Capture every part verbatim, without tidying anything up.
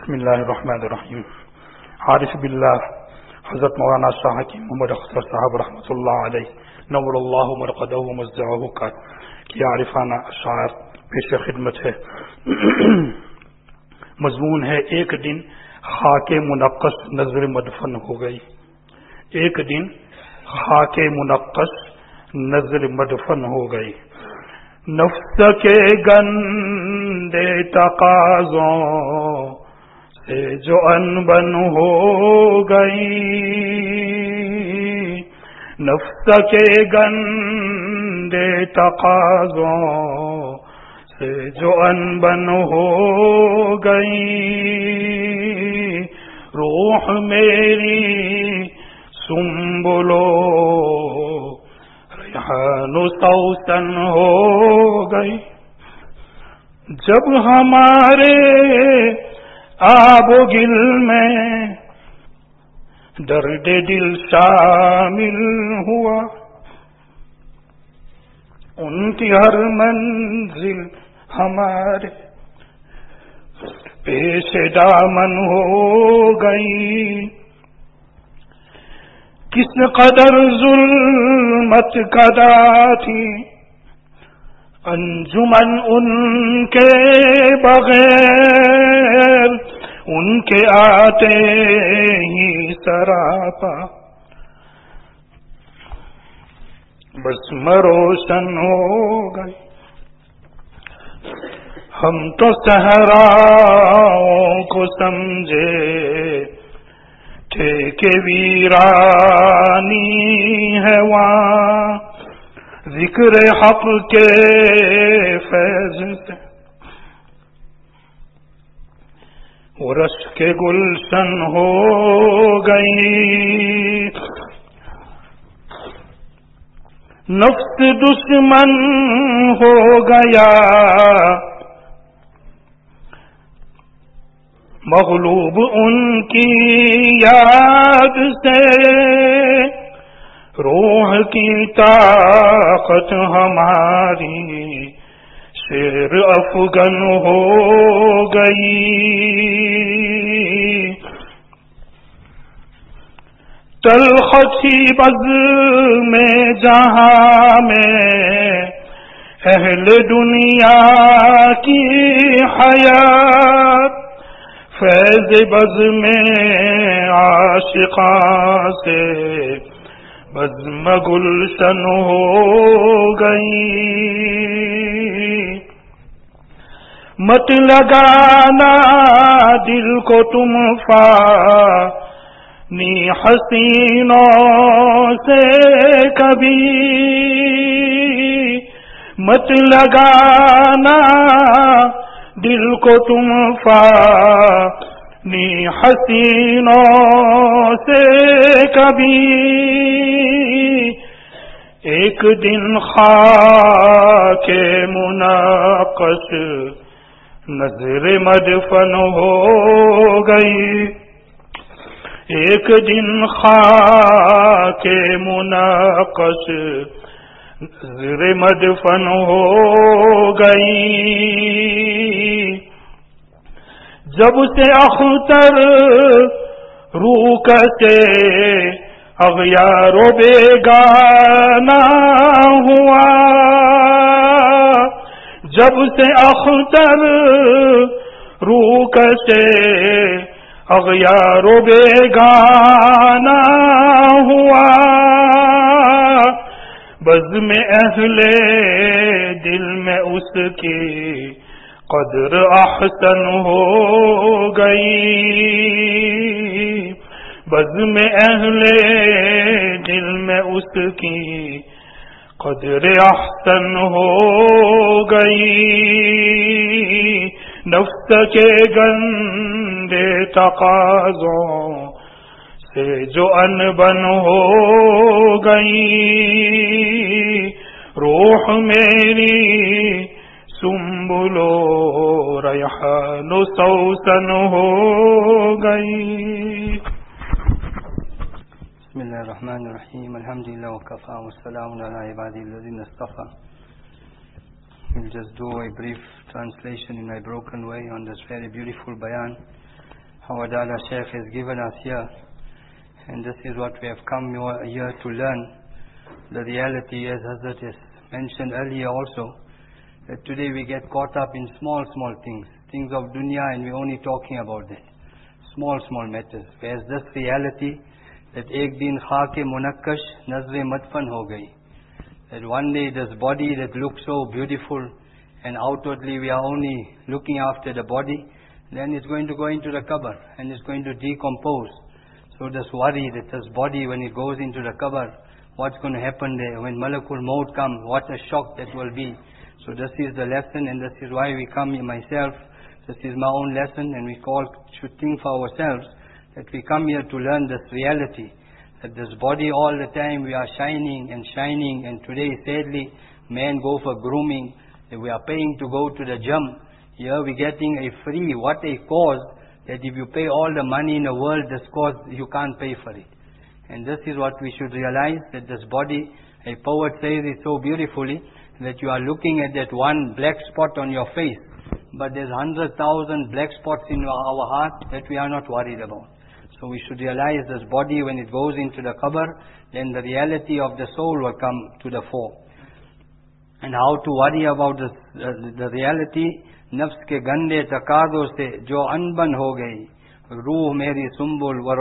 بسم اللہ الرحمن الرحیم. عارف باللہ حضرت مولانا شاہ کی محمد اختر صاحب رحمۃ اللہ علیہ نور اللہ مرقدہ و مزدہ کا کی عارفانہ اشعار پیش خدمت ہے. مضمون ہے ایک دن خاک منقش نظر مدفن ہو گئی. ایک دن خاک منقش نظر مدفن ہو گئی. نفس کے گندے تقاضوں سے جو انبن ہو گئی. نفس کے گندے تقاضوں سے جو انبن ہو گئی. روح میری سنبلو ریحان سوسن ہو گئی. جب ہمارے آب و گل میں درد دل شامل ہوا. ان کی ہر منزل ہمارے پیش دامن ہو گئی. کس قدر ظلمت قدا تھی انجمن ان کے بغیر. ان کے آتے ہی سراپا بس مروشن ہو گئی. ہم تو صحراؤں کو سمجھے تھے کہ ویرانی ہے وہاں. ذکر حق کے فیض سے وہ رش کے گلشن ہو گئی. نفس دشمن ہو گیا مغلوب ان کی یاد سے. روح کی طاقت ہماری شیر افغن ہو گئی. تلخی بز میں جہاں میں اہل دنیا کی حیات. فیض بز میں عاشقاں سے بزم گلشن ہو گئی. مت لگانا دل کو تم فانی حسینوں سے کبھی. مت لگانا دل کو تم فانی حسینوں سے کبھی. ایک دن خاک منقش نظر مدفن ہو گئی. ایک دن خاک منقش نظر مدفن ہو گئی. جب سے اختر روکتے اغیار و بیگانہ ہوا. جب سے اختر روکتے اغیار و بیگانہ ہوا. بزم اہل دل میں اس کی قدر احسن ہو گئی. بزم اہل دل میں اس کی قدر احسن ہو گئی. نفس کے گندے تقاضوں سے جو انبن ہو گئی. روح میری سنبلو ریحان سوسن ہو گئی. بسم اللہ الرحمن الرحیم. الحمدللہ وکفا والسلام علی عبادہ الذین اصطفى. We'll just do a brief translation in a broken way on this very beautiful bayan our Dada Sheikh has given us here, and this is what we have come here to learn, the reality, as Hazrat has mentioned earlier also, that today we get caught up in small, small things, things of dunya, and we're only talking about that, small, small matters. Whereas this reality, that ek din khake munakkash nazre madfan ho gayi, that one day this body that looks so beautiful, and outwardly we are only looking after the body, then it's going to go into the qabr, and it's going to decompose. So this worry that this body, when it goes into the qabr, what's going to happen there? When Malakul Maut comes, what a shock that will be. So this is the lesson, and this is why we come here myself. This is my own lesson, and we all should think for ourselves that we come here to learn this reality. That this body all the time we are shining and shining, and today sadly men go for grooming. We are paying to go to the gym. Here we're getting a free, what a cause, that if you pay all the money in the world, this cause, you can't pay for it. And this is what we should realize, that this body, a poet says it so beautifully, that you are looking at that one black spot on your face, but there's hundred thousand black spots in our heart that we are not worried about. So we should realize this body, when it goes into the qabr, then the reality of the soul will come to the fore. And how to worry about this, uh, the reality, nafs ke gande taqazo se jo anban ho gayi, ruh meri sumbul wa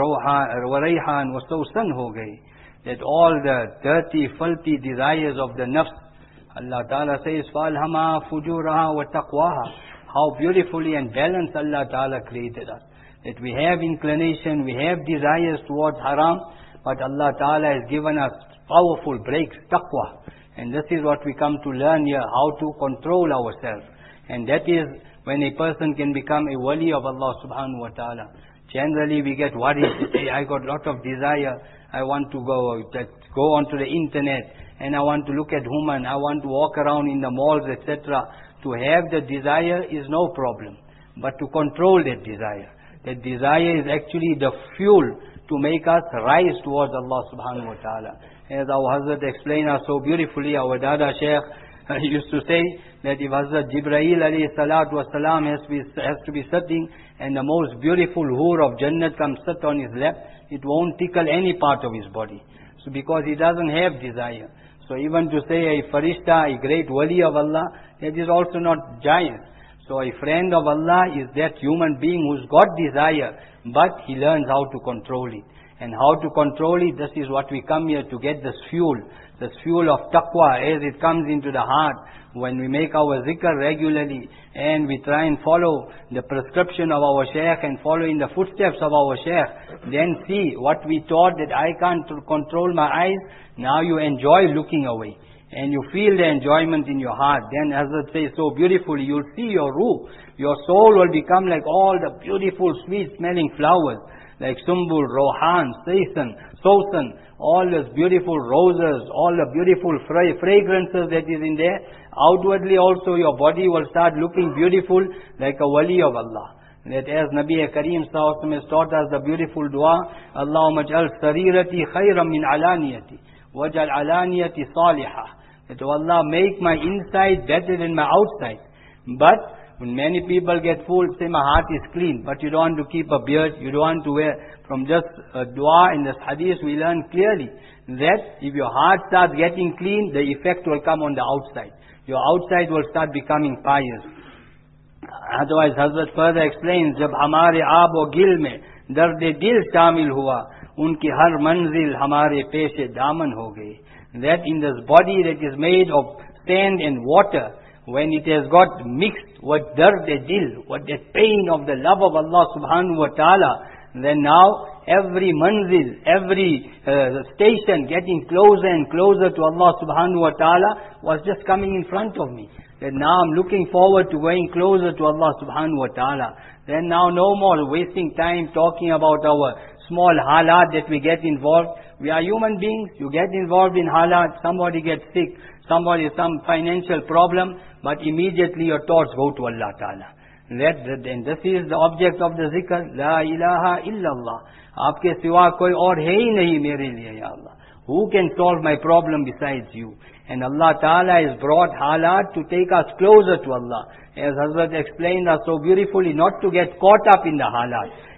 rayhan wa sawsan ho gayi, that all the dirty, filthy desires of the nafs, Allah Ta'ala says, فَالْهَمَا فُجُورَهَا وَتَقْوَاهَا. How beautifully and balanced Allah Ta'ala created us. That we have inclination, we have desires towards haram, but Allah Ta'ala has given us powerful breaks, taqwa. And this is what we come to learn here, how to control ourselves. And that is when a person can become a wali of Allah Subhanahu Wa Ta'ala. Generally we get worried, say, I got a lot of desire, I want to go, go onto the internet, and I want to look at women, I want to walk around in the malls, et cetera. To have the desire is no problem, but to control that desire. That desire is actually the fuel to make us rise towards Allah Subhanahu Wa Ta'ala. As our Hazrat explained us so beautifully, our Dada Sheikh used to say that if Hazrat Jibreel alayhi salatu wasalam has to be, has to be sitting, and the most beautiful hur of Jannat comes sit on his lap, it won't tickle any part of his body. So because he doesn't have desire. So even to say a farishta, a great wali of Allah, that is also not jaiz. So a friend of Allah is that human being who's got desire, but he learns how to control it. And how to control it, this is what we come here to get, this fuel. This fuel of taqwa as it comes into the heart. When we make our zikr regularly, and we try and follow the prescription of our shaykh and follow in the footsteps of our shaykh, then see what we taught, that I can't control my eyes, now you enjoy looking away. And you feel the enjoyment in your heart. Then Hazrat says so beautifully, you'll see your ruh. Your soul will become like all the beautiful sweet smelling flowers. Like Sumbul, Rohan, Saisan, Sosan, all those beautiful roses, all the beautiful fra- fragrances that is in there. Outwardly also your body will start looking beautiful like a wali of Allah. That as Nabi Kareem Sallallahu Alaihi Wasallam has taught us the beautiful dua, Allahumma ja'al sarirati khayran min alaniyati, waj'al alaniyati salihah. That Allah, make my inside better than my outside. But when many people get fooled, say my heart is clean, but you don't want to keep a beard, you don't want to wear. From just a dua in this hadith we learn clearly that if your heart starts getting clean, the effect will come on the outside. Your outside will start becoming pious. Otherwise Hazrat further explains, जब हमारे आब व गिल में दर्द दिल शामिल हुआ, उनकी हर मंजिल हमारे पेशे दामन हो गई. That in this body that is made of sand and water, when it has got mixed with dard dil, with the pain of the love of Allah Subhanahu Wa Ta'ala, then now every manzil, every uh, station getting closer and closer to Allah Subhanahu Wa Ta'ala was just coming in front of me. Then now I'm looking forward to going closer to Allah Subhanahu Wa Ta'ala. Then now no more wasting time talking about our small halat that we get involved. We are human beings. You get involved in halat, somebody gets sick, somebody some financial problem, but immediately your thoughts go to Allah Ta'ala. That, then this is the object of the zikr. La ilaha illallah. Aapke siwa koi aur hai hi nahi mere liye, ya Allah. Who can solve my problem besides you? And Allah Ta'ala has brought halat to take us closer to Allah. As Hazrat explained us so beautifully, not to get caught up in the halat.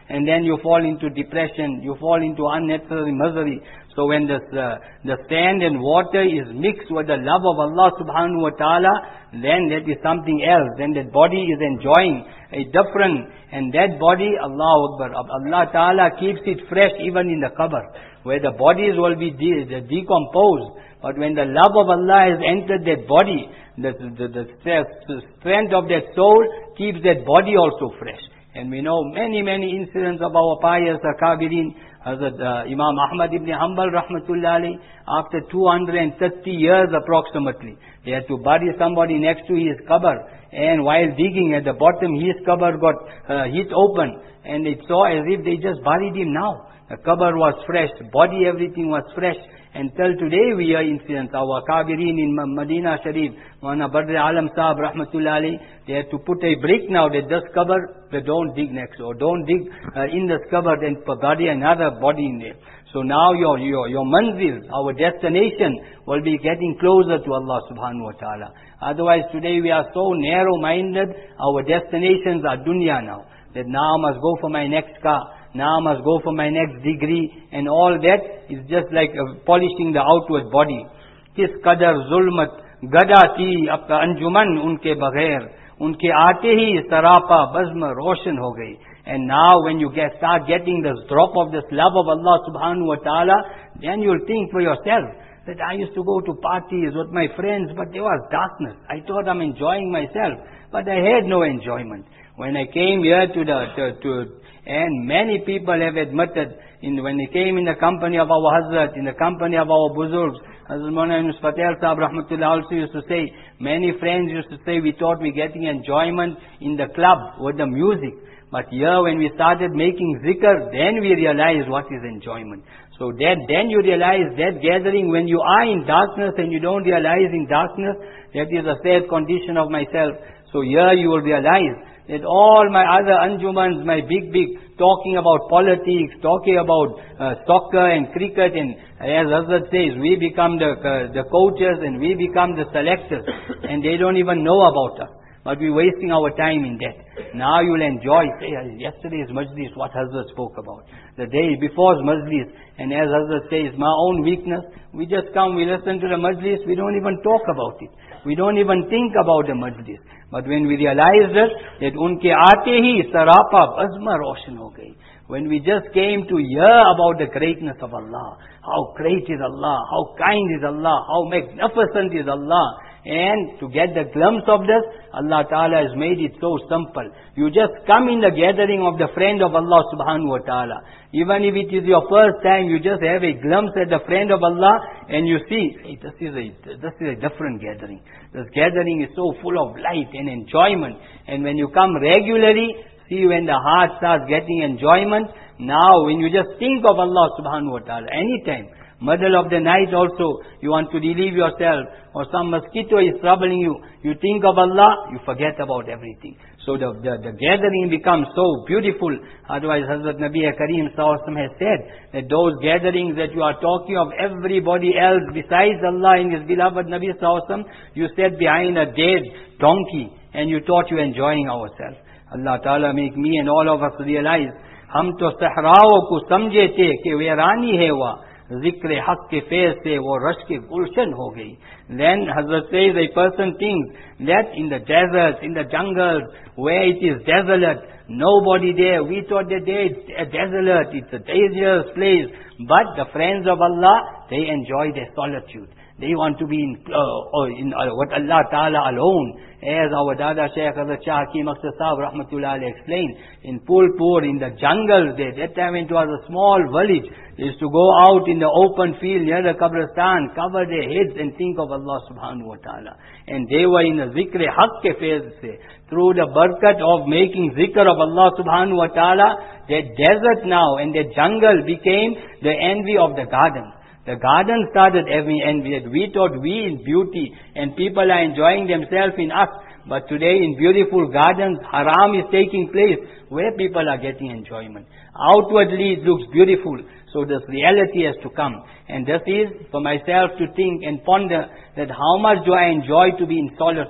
and then you fall into depression, you fall into unnecessary misery. So when this, uh, the sand and water is mixed with the love of Allah subhanahu wa ta'ala, then that is something else. Then that body is enjoying a different, and that body, Allahu Akbar, Allah ta'ala keeps it fresh even in the qabr, where the bodies will be de- de- decomposed. But when the love of Allah has entered that body, the, the, the, the strength of that soul keeps that body also fresh. And we know many, many incidents of our pious Akabirin. Hazrat uh, Imam Ahmad ibn Hanbal rahmatullah alayhi, after two hundred thirty years approximately, they had to bury somebody next to his qabr. And while digging at the bottom, his qabr got uh, hit open. And it saw as if they just buried him now. The qabr was fresh, body, everything was fresh. Until today we hear incidents. Our Kabirin in Medina Sharif, Maulana Badr Alam Sahab rahmatullah alayhi, they had to put a brick now that this qabr, they don't dig next, or don't dig uh, in this qabr and bury another body in there. So now your, your, your manzil, our destination, will be getting closer to Allah subhanahu wa ta'ala. Otherwise today we are so narrow-minded, our destinations are dunya now. That now I must go for my next car, now I must go for my next degree, and all that is just like uh, polishing the outward body. Kis qadar zulmat gada thi apka anjuman unke baghair, unke aate hi sarapa bazma roshan ho gayi. And now when you get start getting this drop of this love of Allah subhanahu wa ta'ala, then you'll think for yourself that I used to go to parties with my friends, but there was darkness. I thought I'm enjoying myself, but I had no enjoyment. When I came here to the, to, to and many people have admitted, in, when they came in the company of our Hazrat, in the company of our Buzurgs, Hazrat Maulana Yunus Patel Sahab rahmatullah also used to say, many friends used to say, we thought we getting enjoyment in the club with the music. But here when we started making zikr, then we realized what is enjoyment. So that, then you realize that gathering, when you are in darkness and you don't realize in darkness, that is a sad condition of myself. So here you will realize that all my other anjumans, my big, big, talking about politics, talking about uh, soccer and cricket, and as Hazrat says, we become the, uh, the coaches and we become the selectors, and they don't even know about us. But we're wasting our time in that. Now you'll enjoy, say, yesterday's majlis, what Hazrat spoke about. The day before's majlis, and as Hazrat says, my own weakness, we just come, we listen to the majlis, we don't even talk about it. We don't even think about the majlis. But when we realize that, that unke aate hi sarapa bazma roshan ho gayi. When we just came to hear about the greatness of Allah, how great is Allah, how kind is Allah, how magnificent is Allah, and to get the glimpse of this, Allah Ta'ala has made it so simple. You just come in the gathering of the friend of Allah Subhanahu Wa Ta'ala. Even if it is your first time, you just have a glimpse at the friend of Allah, and you see, hey, this is a this is a different gathering. This gathering is so full of light and enjoyment. And when you come regularly, see when the heart starts getting enjoyment. Now when you just think of Allah Subhanahu Wa Ta'ala, anytime, middle of the night also, you want to relieve yourself, or some mosquito is troubling you, you think of Allah, you forget about everything. So the, the, the gathering becomes so beautiful. Otherwise, Hazrat Nabi Kareem Sallallahu Alaihi Wasallam has said that those gatherings that you are talking of everybody else besides Allah and His beloved Nabi Sallallahu Alaihi Wasallam, you sat behind a dead donkey and you thought you were enjoying ourselves. Allah Ta'ala make me and all of us realize, hum to sahrao ko samjhe the ke weerani hai wa, zikr haq ke faiz se wo rash ke gulshan ho gayi. Then Hazrat says a person thinks that in the deserts, in the jungles, where it is desolate, nobody there, we thought that there it's desolate, it's a dangerous place. But the friends of Allah, they enjoy their solitude. They want to be in, uh, in uh, what Allah Ta'ala alone. As our Dada Shaykh Hazrat Shah Hakim Akhtar Sahab rahmatullah alayhi explained, in Pulpur, in the jungles there, that time it was a small village, they used to go out in the open field near the Qabristan, cover their heads and think of Allah subhanahu wa ta'ala. And they were in the zikr haq ke faiz se, through the barakat of making zikr of Allah subhanahu wa ta'ala, that desert now and that jungle became the envy of the garden. The garden started having envy. We thought we in beauty and people are enjoying themselves in us. But today in beautiful gardens, haram is taking place where people are getting enjoyment. Outwardly it looks beautiful. So this reality has to come. And this is for myself to think and ponder that how much do I enjoy to be in solitude.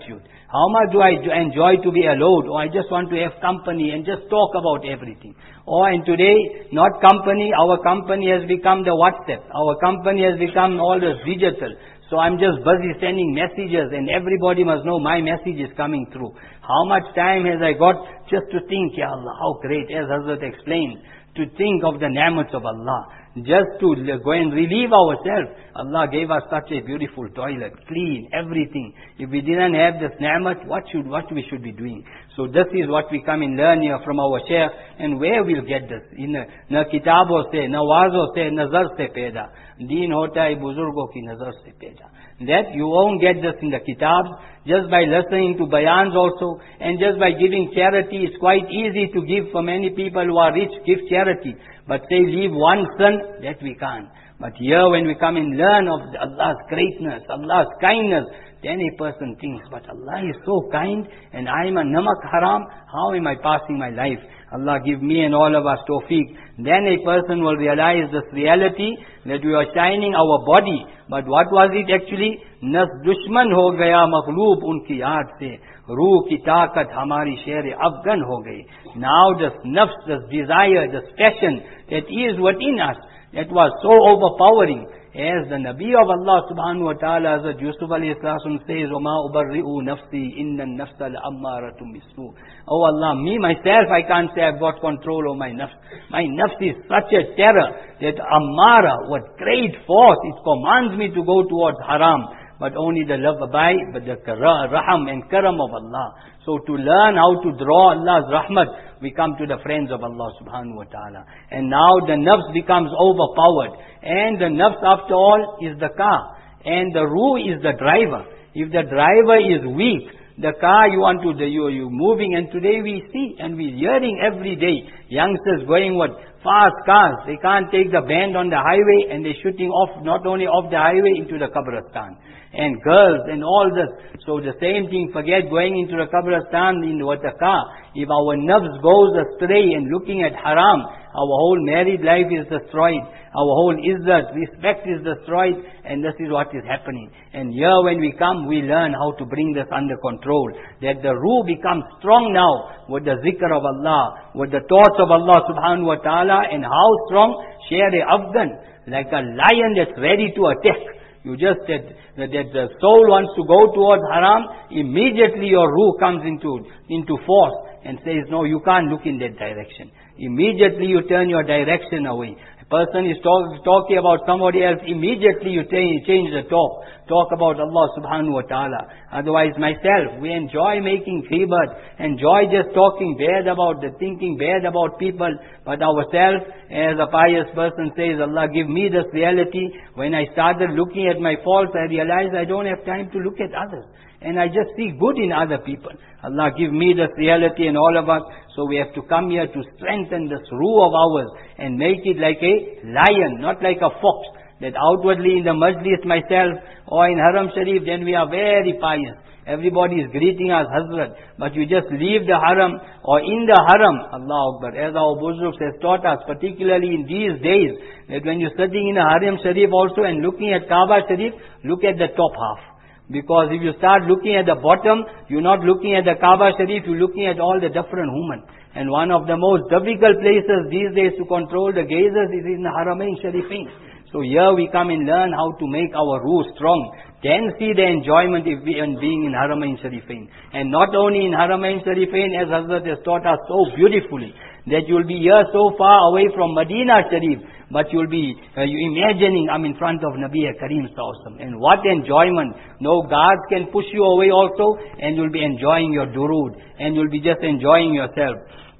How much do I enjoy to be alone? Or I just want to have company and just talk about everything. Or and today, not company, our company has become the WhatsApp. Our company has become all this digital. So I'm just busy sending messages and everybody must know my message is coming through. How much time has I got just to think, Ya Allah, how great, as Hazrat explained, to think of the ni'mats of Allah. Just to go and relieve ourselves. Allah gave us such a beautiful toilet, clean, everything. If we didn't have this ni'mat, what should, what we should be doing? So this is what we come and learn here from our Shaykh, and where we'll get this? In na kitabo se, na wazo se, nazar se peda. Deen hota hai buzurgo ki nazar se peda. That you won't get this in the kitabs, just by listening to bayans also, and just by giving charity. It's quite easy to give for many people who are rich, give charity. But say leave one son, that we can't. But here when we come and learn of Allah's greatness, Allah's kindness, then a person thinks, but Allah is so kind and I am a namak haram, how am I passing my life? Allah give me and all of us tawfiq. Then a person will realize this reality that we are shining our body. But what was it actually? Nas dushman ho gaya maghloob unki yaad se. Ruh ki taakat hamari sher afghan ho gayi. Now this nafs, this desire, this passion that is within us, that was so overpowering. As the Nabi of Allah subhanahu wa ta'ala, Hazrat Yusuf alayhi salam says, وَمَا أُبَرِّئُ نَفْسِي إِنَّ النَّفْسَ لَأَمَّارَةٌ بِالسُّوءِ. Oh Allah, me myself, I can't say I've got control of my nafs. My nafs is such a terror that ammara, what great force, it commands me to go towards haram. But only the love by, but the raham and karam of Allah. So to learn how to draw Allah's rahmat, we come to the friends of Allah subhanahu wa ta'ala. And now the nafs becomes overpowered. And the nafs after all is the car. And the ruh is the driver. If the driver is weak, the car you want to, the, you, you moving, and today we see, and we're hearing every day, youngsters going what? Fast cars. They can't take the bend on the highway, and they're shooting off, not only off the highway, into the Qabristan. And girls, and all this. So the same thing, forget going into the Qabristan in what the car. If our nerves goes astray and looking at haram, our whole married life is destroyed. Our whole izzat, respect is destroyed, and this is what is happening. And here when we come, we learn how to bring this under control. That the ruh becomes strong now with the zikr of Allah, with the thoughts of Allah subhanahu wa ta'ala, and how strong? Share Afghan, like a lion that's ready to attack. You just said that, that the soul wants to go towards haram, immediately your ruh comes into, into force and says, no, you can't look in that direction. Immediately you turn your direction away. Person is talk, talking about somebody else, immediately you change, change the talk. Talk about Allah subhanahu wa ta'ala. Otherwise myself, we enjoy making ghibat, enjoy just talking bad about the thinking bad about people, but ourselves, as a pious person says, Allah give me this reality. When I started looking at my faults, I realized I don't have time to look at others. And I just see good in other people. Allah give me this reality and all of us. So we have to come here to strengthen this ruh of ours and make it like a lion, not like a fox. That outwardly in the majlis myself or in Haram Sharif, then we are very pious. Everybody is greeting us, Hazrat. But you just leave the Haram or in the Haram, Allah Akbar, as our Buzurgs has taught us, particularly in these days, that when you're sitting in a Haram Sharif also and looking at Kaaba Sharif, look at the top half. Because if you start looking at the bottom, you're not looking at the Kaaba Sharif, you're looking at all the different women. And one of the most difficult places these days to control the gazers is in the Haramain Sharifain. So here we come and learn how to make our ruh strong. Then see the enjoyment of being in Haramain Sharifain. And not only in Haramain Sharifain, as Hazrat has taught us so beautifully, that you'll be here so far away from Medina Sharif, but you'll be uh, you imagining I'm in front of Nabi Kareem Sallallahu. And what enjoyment. No guards can push you away also, and you'll be enjoying your durood, and you'll be just enjoying yourself.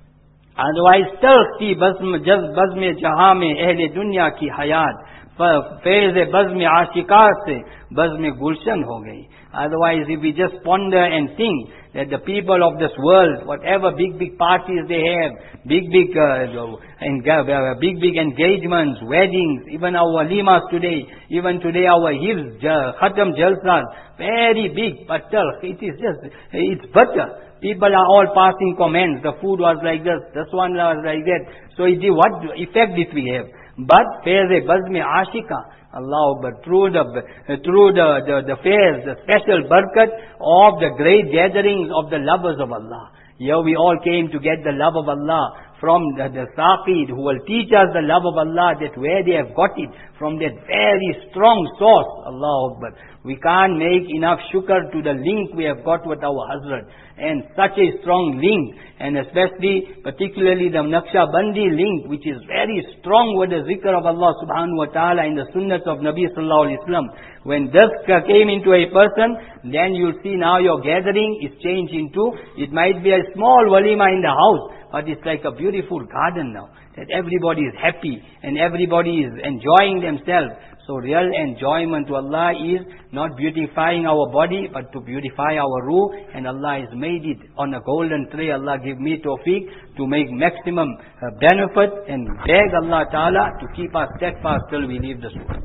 Otherwise, talq ki bazm jaz bazm jahan mein ahle dunya ki hayat, faiz bazm aashiqat se bazm gulshan ho gayi. Otherwise, if we just ponder and think that the people of this world, whatever big, big parties they have, big, big, uh, and, uh, big, big engagements, weddings, even our walimas today, even today our hifz, khatam jalsas, very big, but talq, it is just, it's better. People are all passing comments. The food was like this, this one was like that. So it, what effect did we have? But faiz-e-bazm-e ashika, Allah Akbar, through the, through the, the, the fairs, the special barakat of the great gatherings of the lovers of Allah. Here we all came to get the love of Allah from the, the Saqid, who will teach us the love of Allah, that where they have got it, from that very strong source, Allah Akbar. We can't make enough shukr to the link we have got with our Hazrat. And such a strong link, and especially, particularly the Naqshbandi link, which is very strong with the zikr of Allah subhanahu wa ta'ala in the sunnahs of Nabi sallallahu alayhi wa sallam. When this came into a person, then you'll see now your gathering is changed into, it might be a small walima in the house, but it's like a beautiful garden now, that everybody is happy and everybody is enjoying themselves. So real enjoyment to Allah is not beautifying our body, but to beautify our ruh. And Allah has made it on a golden tray. Allah give me tawfiq to make maximum uh, benefit, and beg Allah Ta'ala to keep us steadfast till we leave this world.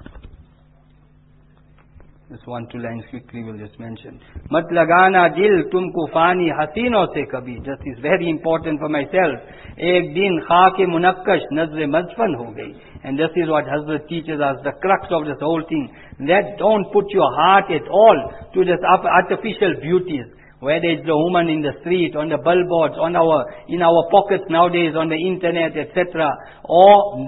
Just one, two lines quickly we'll just mention. Mat lagana dil tumko fani hasino se kabhi. Just is very important for myself. Ek din khaake munakkash nazre mazfan ho gayi. And this is what Hazrat teaches us, the crux of this whole thing. That don't put your heart at all to this artificial beauties. Whether it's the woman in the street, on the billboards, on our, in our pockets nowadays, on the internet, et cetera, or,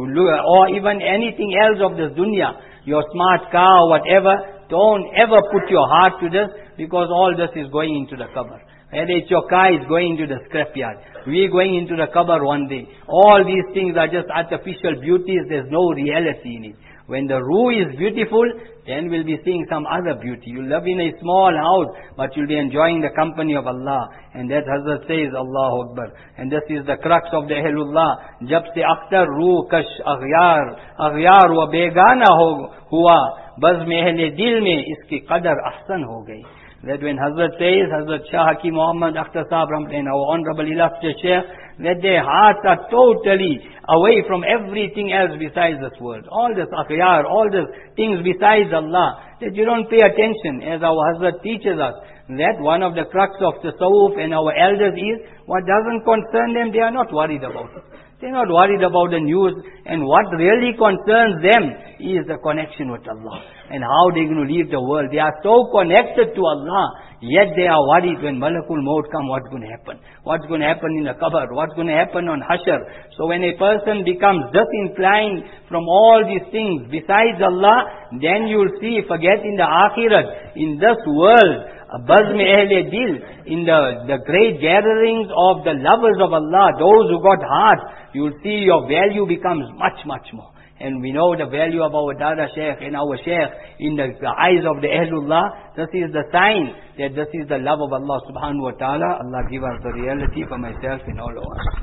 or even anything else of this dunya, your smart car or whatever, don't ever put your heart to this, because all this is going into the qabr. Whether it's your car, is going into the scrapyard. We're going into the qabr one day. All these things are just artificial beauties. There's no reality in it. When the ruh is beautiful, then we'll be seeing some other beauty. You'll live in a small house, but you'll be enjoying the company of Allah. And that Hazrat says, Allahu Akbar. And this is the crux of the Ahlullah. Jab se akhtar ruh kash aghyar, aghyar wa begana hua, baz mein ahle dil mein iski qadar ahsan ho gayi. That when Hazrat says, Hazrat Shah Hakim Muhammad Akhtar Sahib and our honorable illustrious Shaykh, that their hearts are totally away from everything else besides this world. All this akhyar, all these things besides Allah, that you don't pay attention, as our Hazrat teaches us, that one of the crux of the tasawwuf and our elders is, what doesn't concern them, they are not worried about it. They're not worried about the news, and what really concerns them is the connection with Allah, and how they're going to leave the world. They are so connected to Allah, yet they are worried when Malakul Maut come, what's going to happen? What's going to happen in the qabr? What's going to happen on Hashr? So when a person becomes disinclined from all these things besides Allah, then you'll see, forget in the Akhirat, in this world, Bazm Ahle Dil, in the, the great gatherings of the lovers of Allah, those who got heart, you'll see your value becomes much, much more. And we know the value of our Dada Shaykh and our Shaykh in the, the eyes of the Ahlullah. This is the sign that this is the love of Allah subhanahu wa ta'ala. Allah give us the reality for myself and all of us.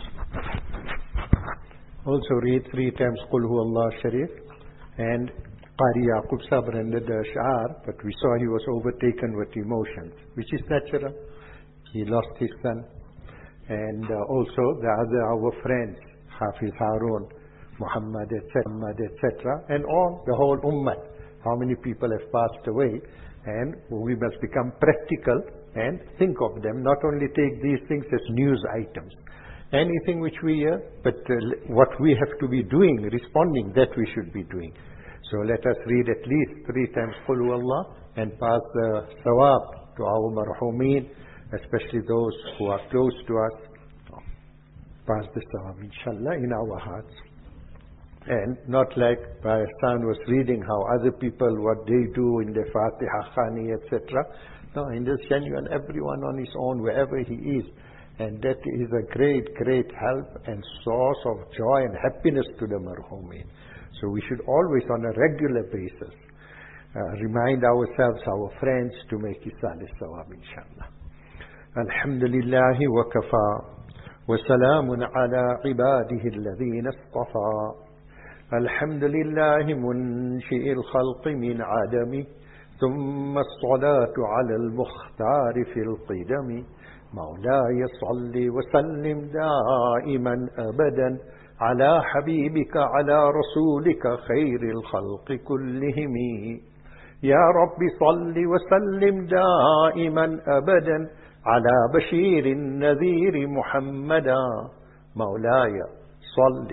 Also read three times Qul Hu Allah Sharif, and Qari Yaqub Sahib rendered the Ash'ar, but we saw he was overtaken with emotions, which is natural. He lost his son. And uh, also the other, our friends, Hafiz Harun, Muhammad, et cetera, and all, the whole ummah. How many people have passed away, and we must become practical and think of them, not only take these things as news items. Anything which we hear, but uh, what we have to be doing, responding, that we should be doing. So let us read at least three times Qul Hu Allah and pass the sawab to our marhumeen, especially those who are close to us. Pass the sawab, inshallah, in our hearts. And not like Pakistan was reading how other people, what they do in the Fatiha, Khani, et cetera. No, in this genuine, everyone on his own, wherever he is. And that is a great, great help and source of joy and happiness to the marhumeen. So we should always, on a regular basis, uh, remind ourselves, our friends, to make Isal Sawab, inshallah. Alhamdulillahi wa kafa, wa salamun ala ibadihi alladhina istafa. Alhamdulillahi munshi'il khalqi min adami, thumma as-salatu ala al-mukhtari fil qidami. مولاي صل وسلم دائما أبدا على حبيبك على رسولك خير الخلق كلهم يا رب صل وسلم دائما أبدا على بشير النذير محمدا مولاي صل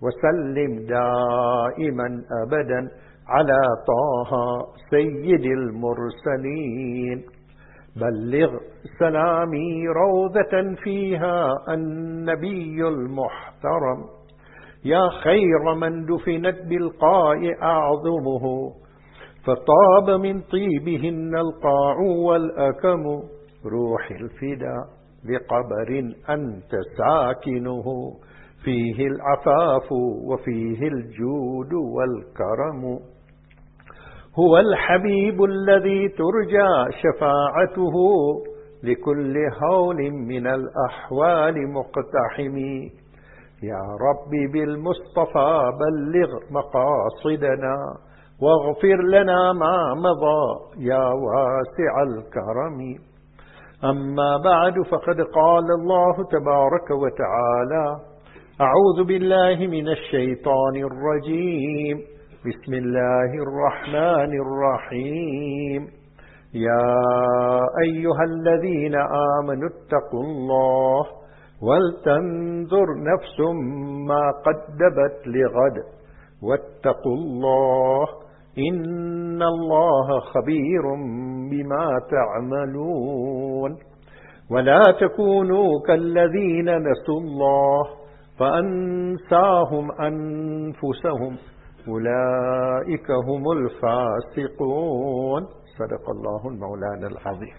وسلم دائما أبدا على طه سيد المرسلين. بلغ سلامي روضة فيها النبي المحترم، يا خير من دفنت بالقاء أعظمه، فطاب من طيبهن القاع والأكم. روح الفداء بقبر أنت ساكنه، فيه العفاف وفيه الجود والكرم. هو الحبيب الذي ترجى شفاعته، لكل هول من الأحوال مقتحم. يا ربي بالمصطفى بلغ مقاصدنا، واغفر لنا ما مضى يا واسع الكرم. أما بعد، فقد قال الله تبارك وتعالى: أعوذ بالله من الشيطان الرجيم، بسم الله الرحمن الرحيم. يا أيها الذين آمنوا اتقوا الله ولتنظر نفس ما قدمت لغد، واتقوا الله إن الله خبير بما تعملون. ولا تكونوا كالذين نسوا الله فأنساهم أنفسهم، أولئك هم الفاسقون. صدق الله المولانا العظيم.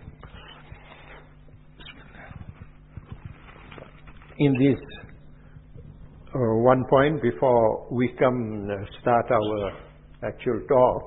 In this uh, one point, before we come uh, start our actual talk,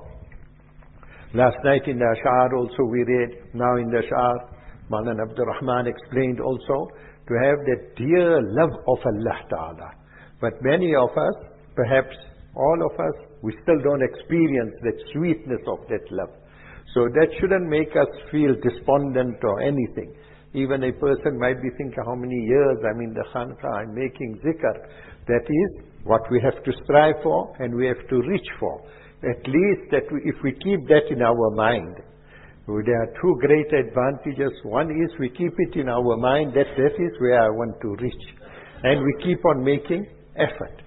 last night in the Ash'ar also we read, now in the Ash'ar, Maulana Abdul Rahman explained also, to have that dear love of Allah Ta'ala. But many of us, perhaps all of us, we still don't experience that sweetness of that love. So that shouldn't make us feel despondent or anything. Even a person might be thinking, how many years I'm in the Khanqah, I'm making zikr. That is what we have to strive for and we have to reach for. At least that we, if we keep that in our mind, there are two great advantages. One is we keep it in our mind that that is where I want to reach. And we keep on making effort.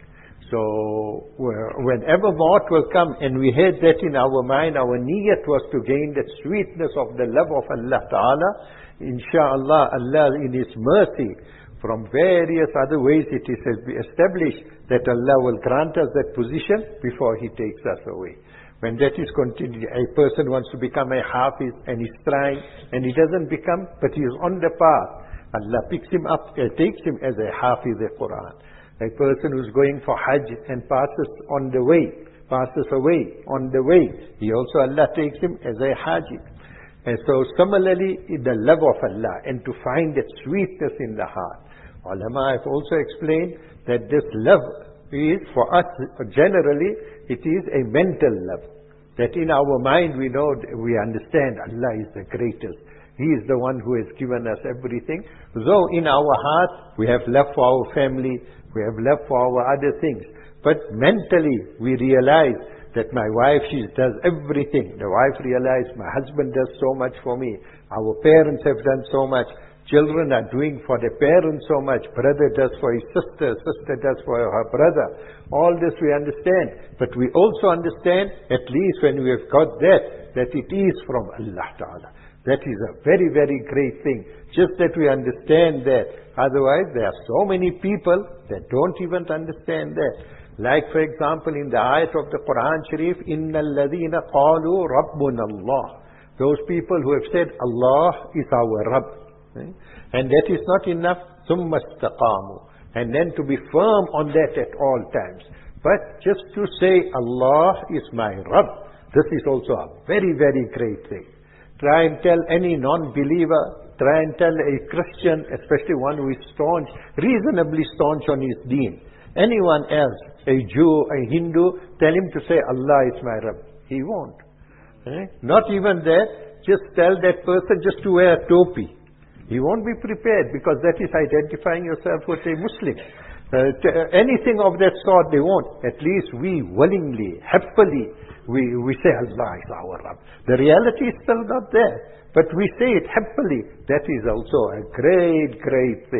So whenever maut will come and we had that in our mind, our niyat was to gain that sweetness of the love of Allah Ta'ala. Insha'Allah, Allah in His mercy, from various other ways it is established that Allah will grant us that position before He takes us away. When that is continued, a person wants to become a hafiz and he's trying and he doesn't become, but he is on the path. Allah picks him up and takes him as a hafiz of Quran. A person who's going for Hajj and passes on the way, passes away on the way, he also, Allah takes him as a Haji. And so similarly, the love of Allah and to find that sweetness in the heart. Ulama have also explained that this love is for us, generally, it is a mental love. That in our mind we know, we understand Allah is the greatest. He is the one who has given us everything. Though in our heart we have love for our family, we have love for our other things. But mentally we realize that my wife, she does everything. The wife realizes my husband does so much for me. Our parents have done so much. Children are doing for their parents so much. Brother does for his sister. Sister does for her brother. All this we understand. But we also understand, at least when we have got that, that it is from Allah Ta'ala. That is a very, very great thing. Just that we understand that. Otherwise, there are so many people that don't even understand that. Like, for example, in the ayat of the Quran Sharif, إِنَّ الَّذِينَ قَالُوا رَبُّنَا اللَّهِ. Those people who have said, Allah is our Rabb. Right? And that is not enough. ثُمَّ اسْتَقَامُوا. And then to be firm on that at all times. But just to say, Allah is my Rabb, this is also a very, very great thing. Try and tell any non-believer, try and tell a Christian, especially one who is staunch, reasonably staunch on his deen. Anyone else, a Jew, a Hindu, tell him to say, Allah is my Rabb. He won't. Right? Not even that, just tell that person just to wear a topi. He won't be prepared because that is identifying yourself with a Muslim. Uh, t- anything of that sort they won't. At least we willingly, happily, we, we say Allah is our Rabb. The reality is still not there. But we say it happily. That is also a great, great thing.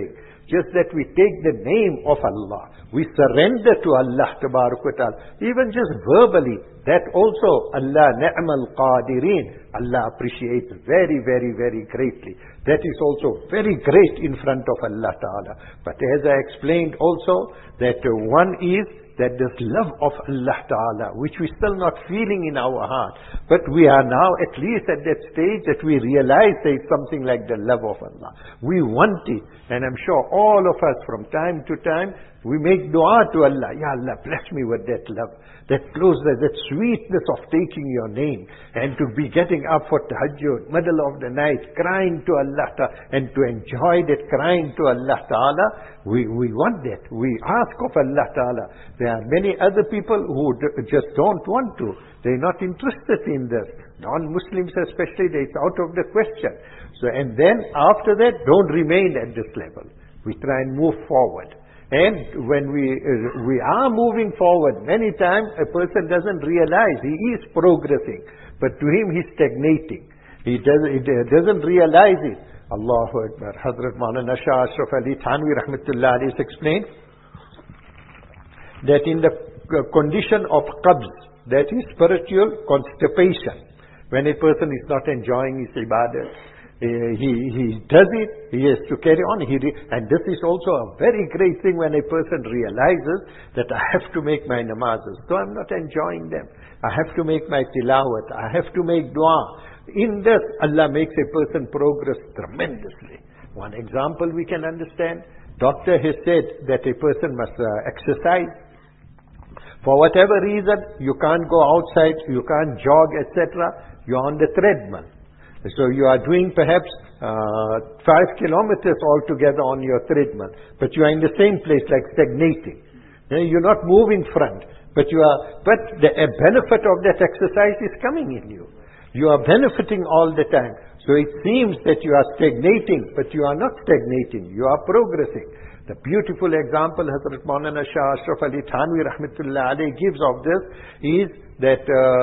just that we take the name of Allah. We surrender to Allah Tabarak wa Ta'ala. Even just verbally, that also Allah ni'mal qadireen. Allah appreciates very, very, very greatly. That is also very great in front of Allah Ta'ala. But as I explained also, that uh, one is that this love of Allah Ta'ala, which we're still not feeling in our heart, but we are now at least at that stage that we realize there is something like the love of Allah. We want it, and I'm sure all of us from time to time, we make dua to Allah. Ya Allah, bless me with that love, that closeness, that sweetness of taking your name, and to be getting up for tahajjud, middle of the night, crying to Allah Ta'ala, and to enjoy that crying to Allah Ta'ala. We, we want that. We ask of Allah Ta'ala. There are many other people who d- just don't want to. They're not interested in this. Non-Muslims especially, it's out of the question. So, and then after that, don't remain at this level. We try and move forward. And when we uh, we are moving forward, many times a person doesn't realize he is progressing, but to him he's stagnating. He, does, he doesn't realize it. Allahu Akbar. Hazrat Maulana Shah Ashraf Ali Thanvi Rahmatullah Alayhi explained that in the condition of qabz, that is spiritual constipation, when a person is not enjoying his ibadah, Uh, he, he does it, he has to carry on. He re- and this is also a very great thing when a person realizes that I have to make my namazes, though I'm not enjoying them. I have to make my tilawat, I have to make dua. In this, Allah makes a person progress tremendously. One example we can understand, doctor has said that a person must uh, exercise. For whatever reason, you can't go outside, you can't jog, et cetera. You're on the treadmill. So you are doing perhaps uh, five kilometers altogether on your treadmill, but you are in the same place, like stagnating. You're not moving front, but you are. But the benefit of that exercise is coming in you. You are benefiting all the time. So it seems that you are stagnating, but you are not stagnating. You are progressing. The beautiful example Hazrat Maulana Shah Ashraf Ali Thanvi Rahmatullah Alayhi gives of this is that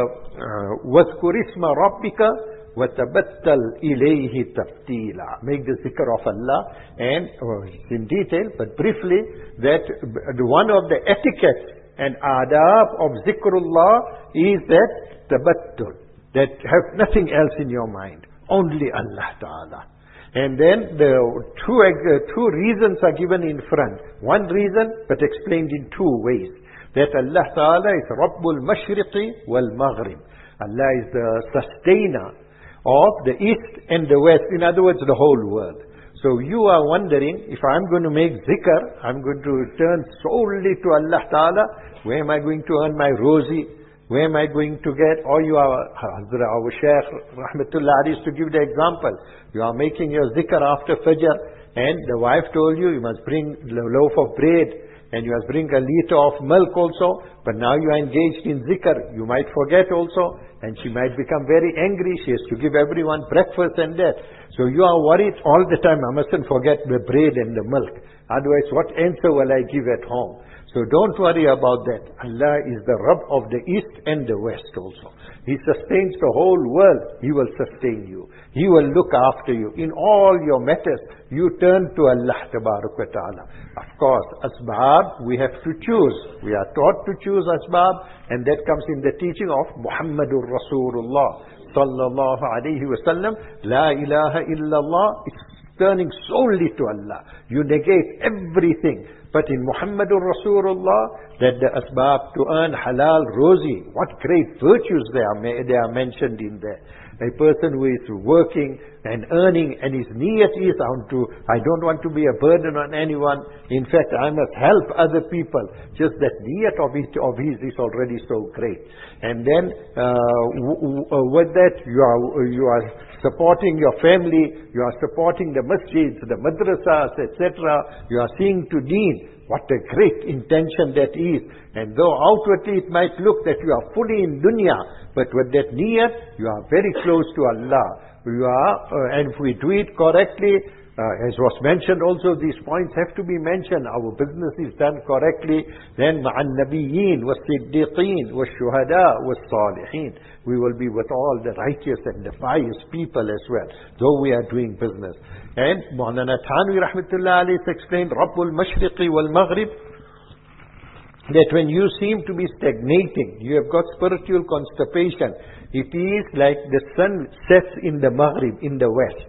وَذْكُرِ اسْمَ رَبِّكَ وَتَبَتَّلْ إِلَيْهِ تَبْتِيلًا. Make the zikr of Allah, and oh, in detail, but briefly, that one of the etiquettes and adab of zikrullah is that tabattul, that have nothing else in your mind, only Allah Ta'ala. And then the two, uh, two reasons are given in front. One reason, but explained in two ways. That Allah Ta'ala is Rabbul Mashriqi wal Maghrib. Allah is the sustainer of the east and the west, in other words, the whole world. So you are wondering, if I'm going to make zikr, I'm going to turn solely to Allah Ta'ala, where am I going to earn my rozi? Where am I going to get? Or you are, our Shaykh Rahmatullah used to give the example, you are making your zikr after Fajr, and the wife told you, you must bring a loaf of bread, and you must bring a liter of milk also, but now you are engaged in zikr, you might forget also, and she might become very angry. She has to give everyone breakfast and that. So you are worried all the time, I mustn't forget the bread and the milk. Otherwise, what answer will I give at home? So don't worry about that. Allah is the Rabb of the east and the west also. He sustains the whole world. He will sustain you. He will look after you. In all your matters, you turn to Allah Tabarak wa Ta'ala. Of course, asbab, we have to choose. We are taught to choose asbab, and that comes in the teaching of Muhammadur Rasulullah Sallallahu Alaihi Wasallam. La ilaha illallah. It's turning solely to Allah. You negate everything. But in Muhammadur Rasulullah, that the asbab to earn halal rozi, what great virtues they are, they are mentioned in there. A person who is working and earning, and his niyat is on to, I don't want to be a burden on anyone. In fact, I must help other people. Just that niyat of his, of his is already so great. And then uh, w- w- with that, you are you are supporting your family, you are supporting the masjids, the madrasas, et cetera. You are seeing to deen. What a great intention that is. And though outwardly it might look that you are fully in dunya, but with that niyat, you are very close to Allah. You are, uh, and if we do it correctly, Uh, as was mentioned also, these points have to be mentioned. Our business is done correctly. Then مع النبيين والصديقين والشهداء والصالحين. We will be with all the righteous and the pious people as well, though we are doing business. And Maulana Thanwi rahmatullah alayhi explained, رب المشرق والمغرب, that when you seem to be stagnating, you have got spiritual constipation, it is like the sun sets in the Maghrib, in the west.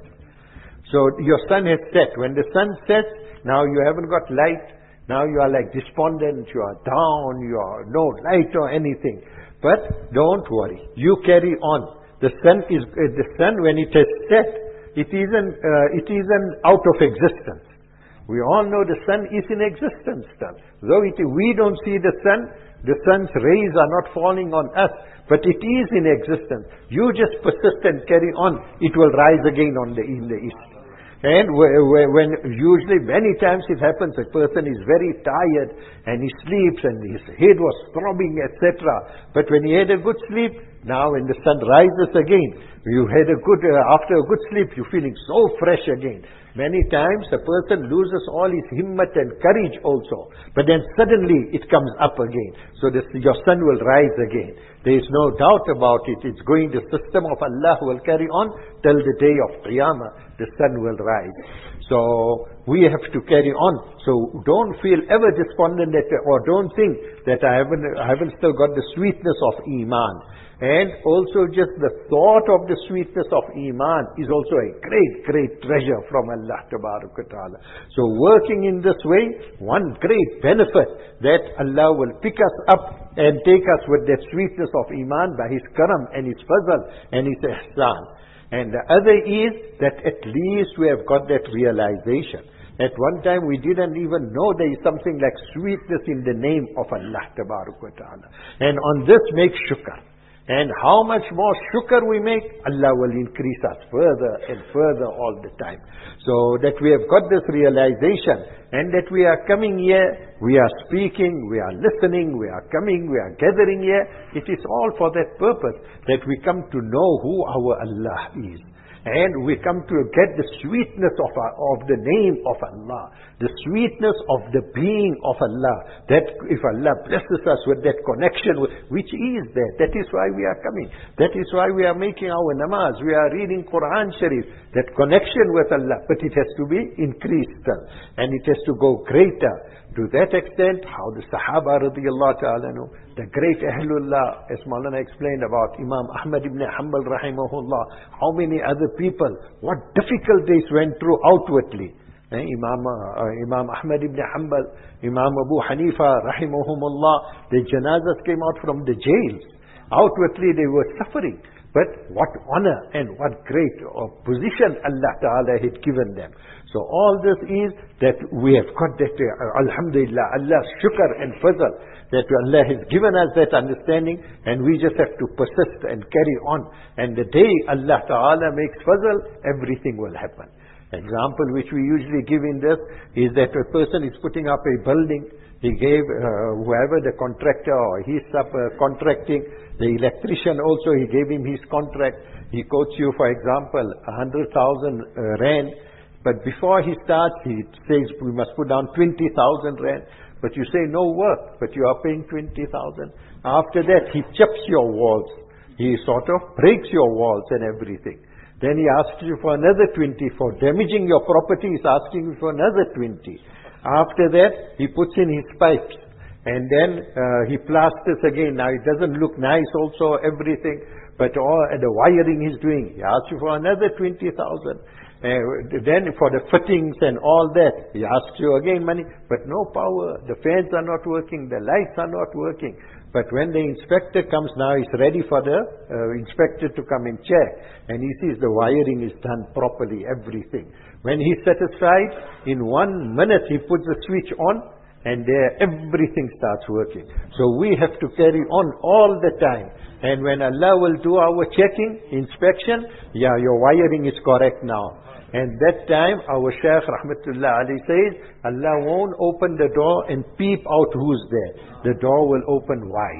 So your sun has set. When the sun sets, now you haven't got light. Now you are like despondent, you are down, you are no light or anything. But don't worry, you carry on. The sun is uh, the sun when it has set, it isn't uh, it isn't out of existence. We all know the sun is in existence still. Though it, we don't see the sun, the sun's rays are not falling on us, but it is in existence. You just persist and carry on. It will rise again on the in the east. And when usually many times it happens, a person is very tired and he sleeps and his head was throbbing, et cetera. But when he had a good sleep, now when the sun rises again, you had a good uh, after a good sleep, you're feeling so fresh again. Many times a person loses all his himmat and courage also, but then suddenly it comes up again. So this, your sun will rise again. There is no doubt about it. It's going, the system of Allah will carry on till the day of Qiyamah. The sun will rise. So we have to carry on. So don't feel ever despondent that, or don't think that I haven't, I haven't still got the sweetness of Iman. And also just the thought of the sweetness of Iman is also a great, great treasure from Allah Ta'ala. So working in this way, one great benefit that Allah will pick us up and take us with that sweetness of Iman by His karam and His fazl and His ihsan. And the other is that at least we have got that realization. At one time we didn't even know there is something like sweetness in the name of Allah Ta'ala. And on this make shukr. And how much more shukr we make, Allah will increase us further and further all the time. So that we have got this realization, and that we are coming here, we are speaking, we are listening, we are coming, we are gathering here. It is all for that purpose, that we come to know who our Allah is. And we come to get the sweetness of, our, of the name of Allah, the sweetness of the being of Allah. That if Allah blesses us with that connection, with, which is there, that is why we are coming. That is why we are making our namaz. We are reading Quran Sharif. That connection with Allah, but it has to be increased, and it has to go greater. To that extent, how the Sahaba radiyallahu ta'ala, the great Ahlullah, as Maulana explained about Imam Ahmad ibn Hanbal rahimahullah, how many other people, what difficulties went through outwardly. Eh, Imam, uh, Imam Ahmad ibn Hanbal, Imam Abu Hanifa rahimahumullah, the janazas came out from the jails. Outwardly they were suffering. But what honor and what great position Allah Ta'ala had given them. So all this is that we have got that, uh, Alhamdulillah, Allah's shukr and fazl, that Allah has given us that understanding, and we just have to persist and carry on. And the day Allah Ta'ala makes fazl, everything will happen. Example which we usually give in this is that a person is putting up a building. He gave uh, whoever the contractor or he's up uh, contracting, the electrician also, he gave him his contract. He quotes you, for example, a hundred thousand uh, rand. But before he starts, he says we must put down twenty thousand rand. But you say no work, but you are paying twenty thousand. After that, he chips your walls. He sort of breaks your walls and everything. Then he asks you for another twenty. For damaging your property, he's asking you for another twenty. After that, he puts in his pipes. And then uh, he plasters again. Now it doesn't look nice also, everything. But all uh, the wiring he's doing, he asks you for another twenty thousand. Uh, then for the fittings and all that, he asks you again money. But no power. The fans are not working. The lights are not working. But when the inspector comes now, he's ready for the uh, inspector to come and check. And he sees the wiring is done properly, everything. When he's satisfied, in one minute he puts the switch on, and there everything starts working. So we have to carry on all the time. And when Allah will do our checking, inspection, yeah, your wiring is correct now. And that time our Shaykh Rahmatullah Ali says, Allah won't open the door and peep out who's there. The door will open wide.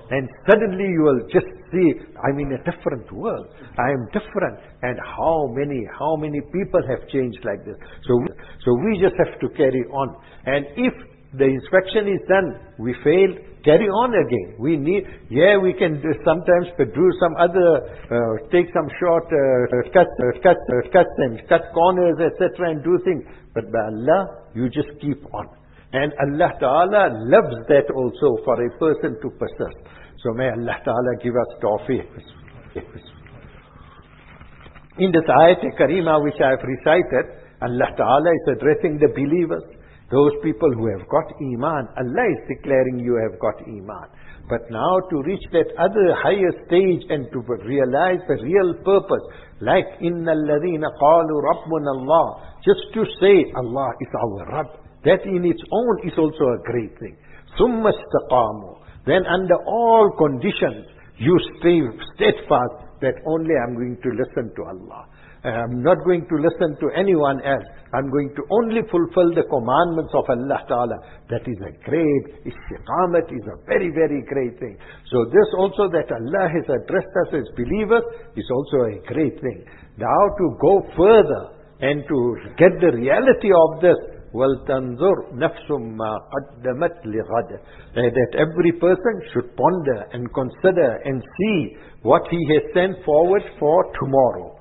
and suddenly you will just see, I'm in a different world. I am different. And how many, how many people have changed like this? So, so we just have to carry on. And if the inspection is done, we fail, carry on again. We need, yeah, we can do sometimes do some other, uh, take some short uh, cuts, uh, cuts, uh, cuts and cut corners, et cetera, and do things. But by Allah, you just keep on. And Allah Ta'ala loves that also for a person to persist. So may Allah Ta'ala give us tawfiq. In this ayat Karima which I have recited, Allah Ta'ala is addressing the believers, those people who have got Iman. Allah is declaring you have got Iman. But now to reach that other higher stage and to realize the real purpose, like إِنَّ الَّذِينَ قَالُوا رَبُّنَ اللَّهِ, just to say Allah is our Rabb, that in its own is also a great thing. ثُمَّ اسْتَقَامُوا, then under all conditions, you stay steadfast that only I'm going to listen to Allah. I'm not going to listen to anyone else. I'm going to only fulfill the commandments of Allah Ta'ala. That is a great, istiqamat is a very, very great thing. So this also that Allah has addressed us as believers is also a great thing. Now to go further and to get the reality of this, وَلْتَنْظُرْ نَفْسٌ مَا قَدَّمَتْ لِغَدٍ, that every person should ponder and consider and see what he has sent forward for tomorrow.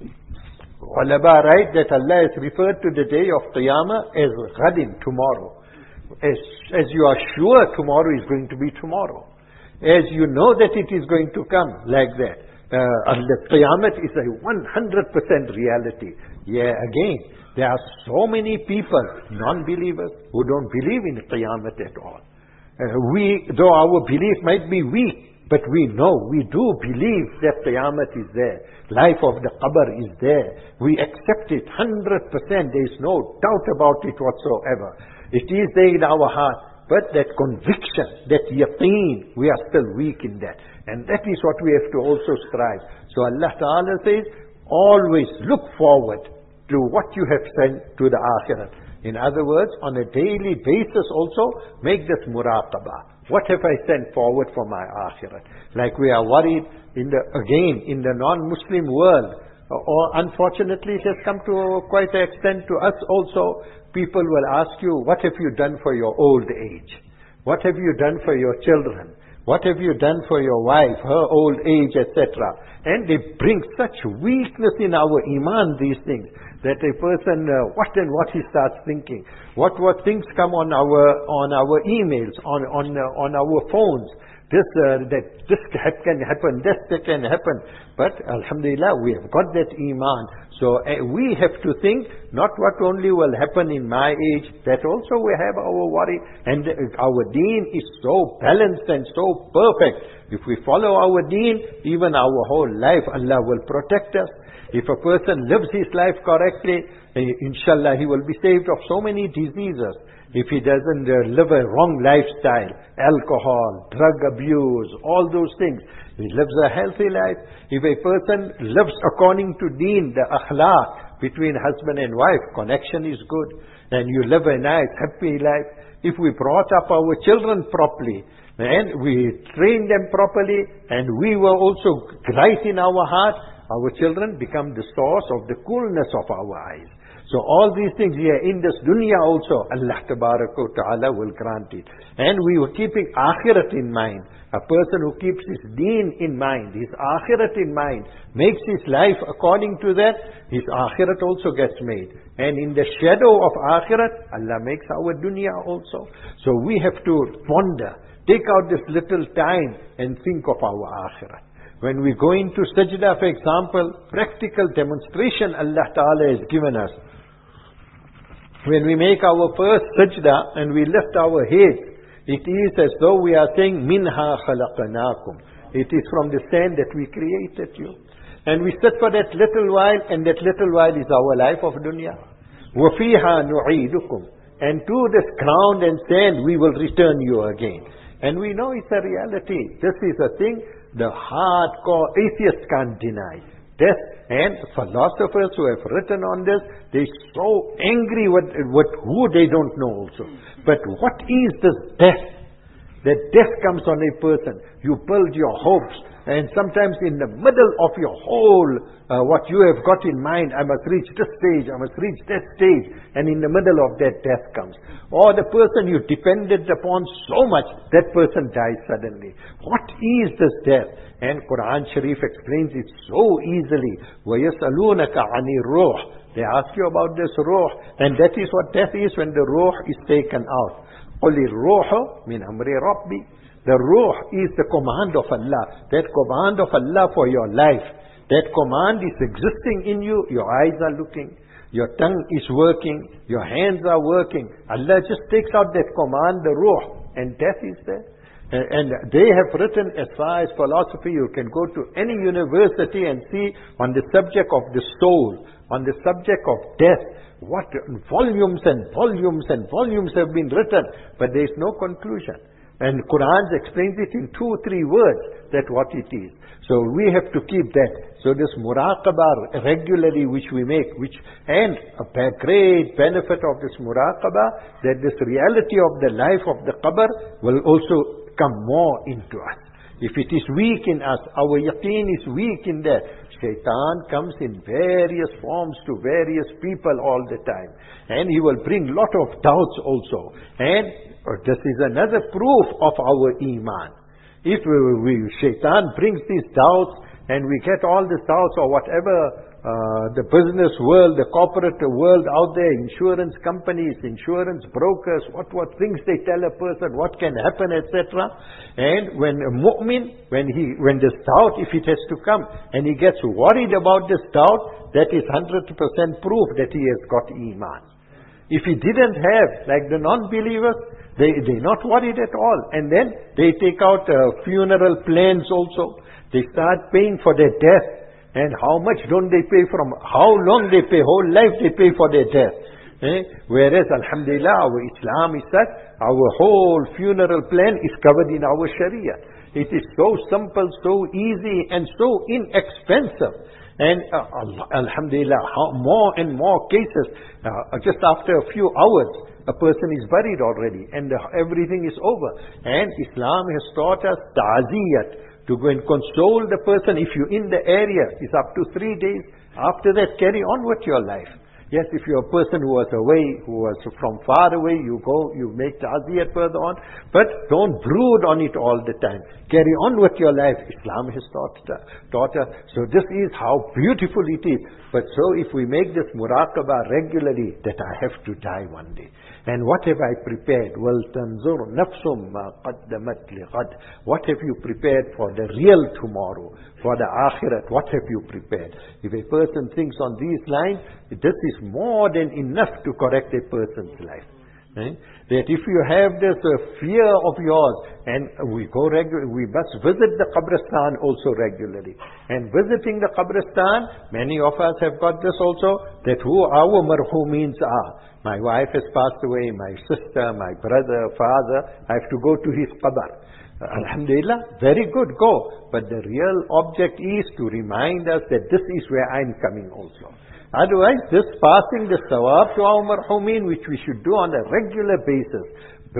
Ulama write that Allah has referred to the day of Qiyamah as Ghadin, tomorrow. As, as you are sure tomorrow is going to be tomorrow. As you know that it is going to come, like that. Uh, Qiyamah is a one hundred percent reality. Yeah, again, there are so many people, non-believers, who don't believe in Qiyamah at all. Uh, we, though our belief might be weak, but we know, we do believe that Qiyamah is there. Life of the qabr is there. We accept it one hundred percent. There is no doubt about it whatsoever. It is there in our heart. But that conviction, that yaqeen, we are still weak in that. And that is what we have to also strive. So Allah Ta'ala says, always look forward to what you have sent to the akhirat. In other words, on a daily basis also, make this muraqabah. What have I sent forward for my akhirat? Like we are worried, in the again, in the non-Muslim world, or unfortunately it has come to quite an extent to us also, people will ask you, what have you done for your old age? What have you done for your children? What have you done for your wife, her old age, et cetera. And they bring such weakness in our iman, these things, that a person, uh, what and what he starts thinking. What what things come on our on our emails, on on uh, on our phones. This uh, that this can happen, this that can happen. But alhamdulillah, we have got that iman. So uh, we have to think not what only will happen in my age, that also we have our worry. And uh, our deen is so balanced and so perfect. If we follow our deen, even our whole life, Allah will protect us. If a person lives his life correctly, uh, inshallah he will be saved of so many diseases. If he doesn't uh, live a wrong lifestyle, alcohol, drug abuse, all those things, he lives a healthy life. If a person lives according to deen, the akhlaq between husband and wife, connection is good, and you live a nice, happy life. If we brought up our children properly, and we trained them properly, and we were also right in our heart, our children become the source of the coolness of our eyes. So all these things here in this dunya also, Allah Ta'ala will grant it. And we were keeping akhirat in mind. A person who keeps his deen in mind, his akhirat in mind, makes his life according to that, his akhirat also gets made. And in the shadow of akhirat, Allah makes our dunya also. So we have to ponder, take out this little time and think of our akhirat. When we go into sajda, for example, practical demonstration Allah Ta'ala has given us. When we make our first sajda and we lift our head, it is as though we are saying, Minha khalaqanakum. It is from the sand that we created you. And we sit for that little while, and that little while is our life of dunya. وَفِيهَا نُعِيدُكُمْ. And to this ground and sand we will return you again. And we know it's a reality. This is a thing the hardcore atheists can't deny. Death, and philosophers who have written on this, they're so angry with, with who they don't know also. But what is this death? that death comes on a person. You build your hopes, and sometimes in the middle of your whole, uh, what you have got in mind, I must reach this stage, I must reach that stage, and in the middle of that, death comes. Or the person you depended upon so much, that person dies suddenly. What is this death? And Quran Sharif explains it so easily. وَيَسْأَلُونَكَ عَنِ الرُّوحِ. They ask you about this ruh, and that is what death is when the ruh is taken out. قُلِ الرُّوحُ مِنْ أَمْرِ رَبِّي. The ruh is the command of Allah. That command of Allah for your life. That command is existing in you. Your eyes are looking. Your tongue is working. Your hands are working. Allah just takes out that command, the ruh, and death is there. And they have written, as far as philosophy, you can go to any university and see on the subject of the soul, on the subject of death, what volumes and volumes and volumes have been written, but there is no conclusion. And Quran explains it in two, three words, that what it is. So we have to keep that. So this muraqabah regularly which we make, which, and a great benefit of this muraqabah, that this reality of the life of the qabr will also come more into us. If it is weak in us, our yaqeen is weak in that, Shaitan comes in various forms to various people all the time. And he will bring lot of doubts also. And uh, this is another proof of our iman. If we, we, Shaitan brings these doubts, and we get all these doubts or whatever, uh, the business world, the corporate world out there, insurance companies, insurance brokers, what, what things they tell a person, what can happen, et cetera. And when a mu'min, when he, when this doubt, if it has to come, and he gets worried about this doubt, that is one hundred percent proof that he has got iman. If he didn't have, like the non-believers, they, they're not worried at all. And then they take out uh, funeral plans also. They start paying for their death. And how much don't they pay from, how long they pay, whole life they pay for their death. Eh? Whereas, alhamdulillah, our Islam is that our whole funeral plan is covered in our Sharia. It is so simple, so easy, and so inexpensive. And uh, alhamdulillah, how more and more cases, uh, just after a few hours, a person is buried already, and uh, everything is over. And Islam has taught us ta'ziyat, to go and console the person. If you're in the area, it's up to three days. After that, carry on with your life. Yes, if you're a person who was away, who was from far away, you go, you make ta'ziyat further on. But don't brood on it all the time. Carry on with your life. Islam has taught, taught us. So this is how beautiful it is. But so if we make this muraqabah regularly, that I have to die one day. And what have I prepared? وَلْتَنْظُرْ نَفْسٌ مَا قَدَّمَتْ لِغَدْ. What have you prepared for the real tomorrow? For the akhirat, what have you prepared? If a person thinks on these lines, this is more than enough to correct a person's life. Eh? That if you have this uh, fear of yours, and we go regularly, we must visit the Qabristan also regularly. And visiting the Qabristan, many of us have got this also, that who our marhumeens are. My wife has passed away, my sister, my brother, father, I have to go to his qabr. Uh, Alhamdulillah, very good, go. But the real object is to remind us that this is where I'm coming also. Otherwise, this passing the sawab to our marhumin, which we should do on a regular basis,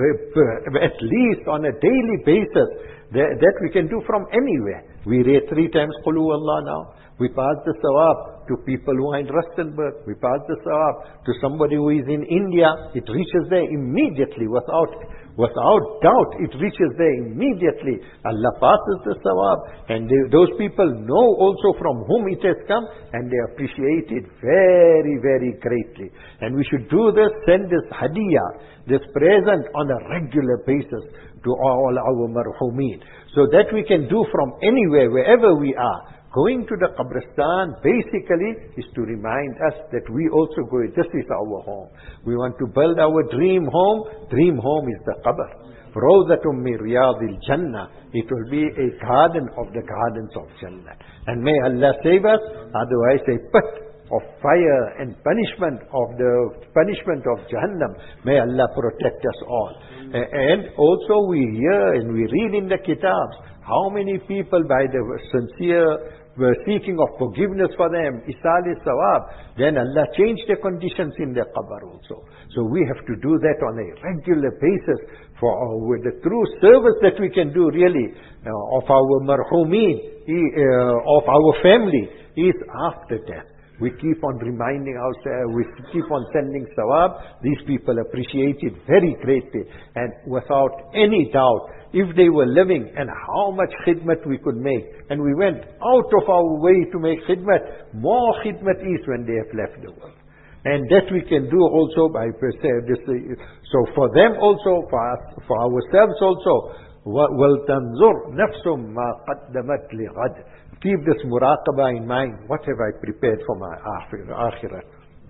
at least on a daily basis, that, that we can do from anywhere. We read three times Qul Huwallah now. We pass the sawab to people who are in Rustenburg. We pass the sawab to somebody who is in India. It reaches there immediately without without doubt. It reaches there immediately. Allah passes the sawab, and they, those people know also from whom it has come, and they appreciate it very, very greatly. And we should do this, send this hadiyah, this present on a regular basis to all our marhumin, so that we can do from anywhere, wherever we are. Going to the Qabristan basically is to remind us that we also go, this is our home. We want to build our dream home. Dream home is the Qabr. Rawzatum min Riyadil Jannah. It will be a garden of the gardens of Jannah. And may Allah save us. Otherwise a pit of fire and punishment of the punishment of Jahannam. May Allah protect us all. And also we hear and we read in the kitabs how many people by the sincere were seeking of forgiveness for them, isal sawab, then Allah changed the conditions in their qabr also. So we have to do that on a regular basis for our, with the true service that we can do really uh, of our marhumeen, uh, of our family is after death. We keep on reminding ourselves, we keep on sending sawab. These people appreciate it very greatly. And without any doubt, if they were living and how much khidmat we could make, and we went out of our way to make khidmat, more khidmat is when they have left the world. And that we can do also by this. So for them also, for us, for ourselves also, وَلْتَنْظُرْ نَفْسٌ مَا قَدَّمَتْ لِغَدٍ. Keep this muraqabah in mind. What have I prepared for my akhirah?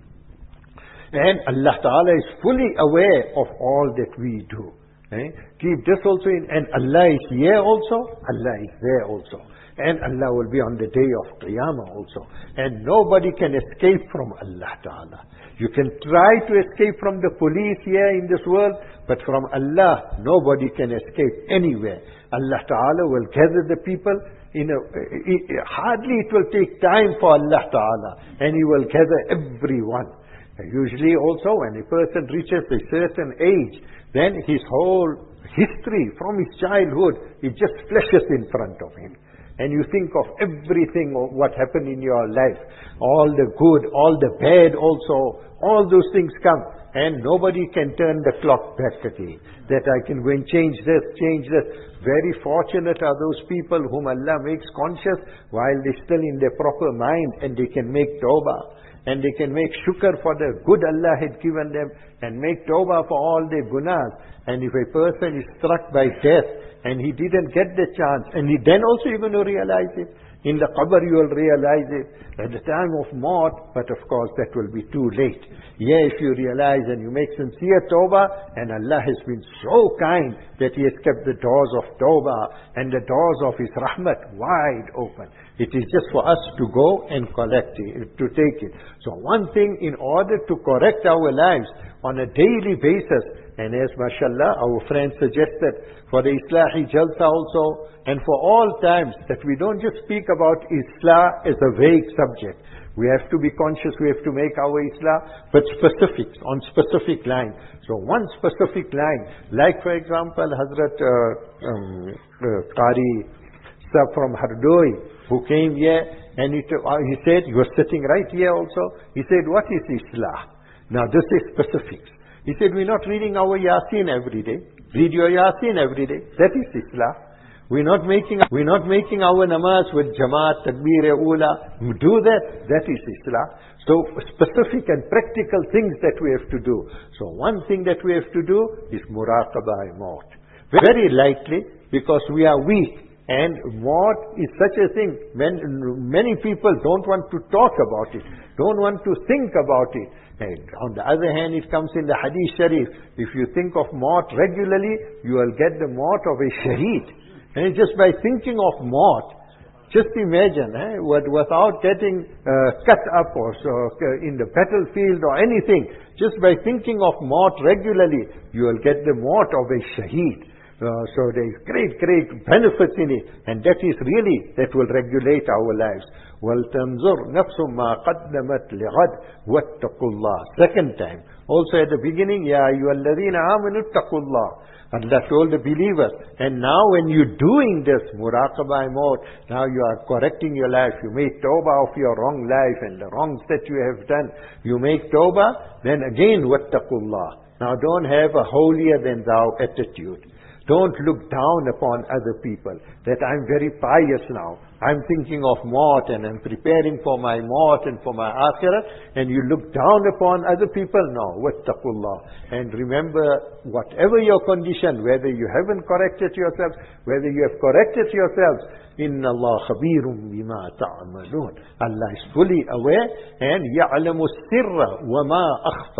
And Allah Ta'ala is fully aware of all that we do. Eh? Keep this also in, and Allah is here also, Allah is there also. And Allah will be on the day of Qiyamah also. And nobody can escape from Allah Ta'ala. You can try to escape from the police here in this world, but from Allah, nobody can escape anywhere. Allah Ta'ala will gather the people. In a, it, hardly it will take time for Allah Ta'ala, and He will gather everyone. Usually also when a person reaches a certain age, then his whole history from his childhood, it just flashes in front of him. And you think of everything of what happened in your life, all the good, all the bad also, all those things come. And nobody can turn the clock back again. That I can go and change this, change this. Very fortunate are those people whom Allah makes conscious while they're still in their proper mind, and they can make tawbah. And they can make shukr for the good Allah had given them, and make tawbah for all their gunas. And if a person is struck by death, and he didn't get the chance, and he then also you're going to realize it. In the qabr you will realize it at the time of maut, but of course that will be too late. Yeah, if you realize and you make sincere tawbah, and Allah has been so kind that He has kept the doors of tawbah and the doors of His rahmat wide open. It is just for us to go and collect it, to take it. So one thing, in order to correct our lives on a daily basis, and as mashallah our friend suggested, for the Islahi Jalsa also, and for all times, that we don't just speak about Islah as a vague subject. We have to be conscious, we have to make our Islah, but specifics, on specific line. So one specific line, like for example, Hazrat uh, um, uh, Qari Sahib from Hardoi, who came here, and he, uh, he said, you were sitting right here also, he said, what is Islah? Now this is specifics. He said, we're not reading our Yasin every day. Read your Yasin every day. That is Islah. We're not making we're not making our namaz with Jamaat, Takbir, Ula. Do that. That is Islah. So specific and practical things that we have to do. So one thing that we have to do is muraqabah maut. Very likely, because we are weak. And maut is such a thing. Many, many people don't want to talk about it. Don't want to think about it. And on the other hand, it comes in the Hadith Sharif. If you think of maut regularly, you will get the maut of a shaheed. And just by thinking of maut, just imagine, eh, without getting uh, cut up or so, uh, in the battlefield or anything, just by thinking of maut regularly, you will get the maut of a shaheed. Uh, so there is great, great benefits in it. And that is really, that will regulate our lives. وَلْتَنْظُرْ نَفْسٌ مَا قَدَّمَتْ لِغَدٍ وَاتَّقُوا اللَّهِ. Second time. Also at the beginning, يَا أَيُّهَا الَّذِينَ آمَنُوا اتَّقُوا اللَّهِ. Allah told the believers. And now when you're doing this, muraqabah maut, now you are correcting your life. You make tawbah of your wrong life and the wrongs that you have done. You make tawbah, then again, وَاتَّقُوا اللَّهِ. Now don't have a holier than thou attitude. Don't look down upon other people, that I'm very pious now. I'm thinking of maut and I'm preparing for my maut and for my akhirah, and you look down upon other people. No, wattaqullah. And remember, whatever your condition, whether you haven't corrected yourselves, whether you have corrected yourselves, inna Allah khabirum bima ta'amalun. Allah is fully aware, and ya'lamu sirra wa ma akhfa.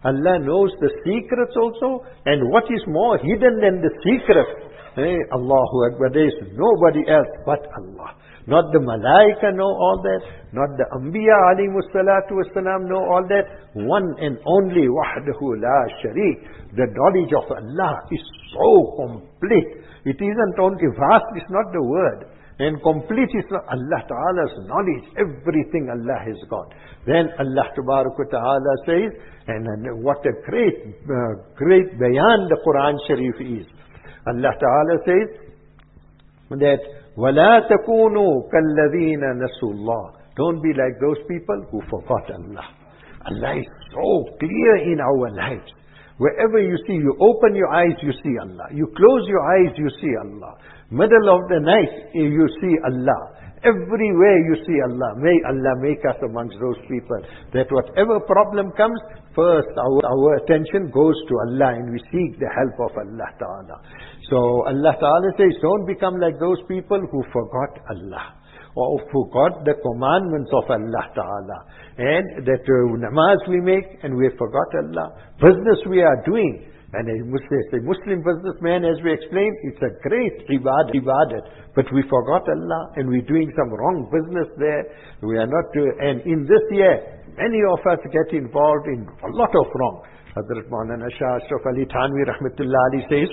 Allah knows the secrets also, and what is more hidden than the secret. Hey, Allahu Akbar, there is nobody else but Allah. Not the Malaika know all that, not the Anbiya alayhimu salatu wasalam know all that. One and only wahdahu la sharik. The knowledge of Allah is so complete. It isn't only vast, is not the word. And complete is not Allah Ta'ala's knowledge. Everything Allah has got. Then Allah Ta'ala says, and, and what a great, uh, great bayan the Quran Sharif is. Allah Ta'ala says that, وَلَا تَكُونُوا كَالَّذِينَ نَسُوا اللَّهِ. Don't be like those people who forgot Allah. Allah is so clear in our lives. Wherever you see, you open your eyes, you see Allah. You close your eyes, you see Allah. Middle of the night, you see Allah. Everywhere you see Allah. May Allah make us amongst those people that whatever problem comes, first our, our attention goes to Allah and we seek the help of Allah Ta'ala. So Allah Ta'ala says, don't become like those people who forgot Allah, or forgot the commandments of Allah Ta'ala, and that uh, namaz we make and we forgot Allah. Business we are doing, and a Muslim, a Muslim businessman, as we explained, it's a great ibadat, ibadat, but we forgot Allah and we're doing some wrong business there. We are not doing, and in this year, many of us get involved in a lot of wrong. Hazrat Maulana Shah Ashraf Ali Thanvi Rahmatullah Ali says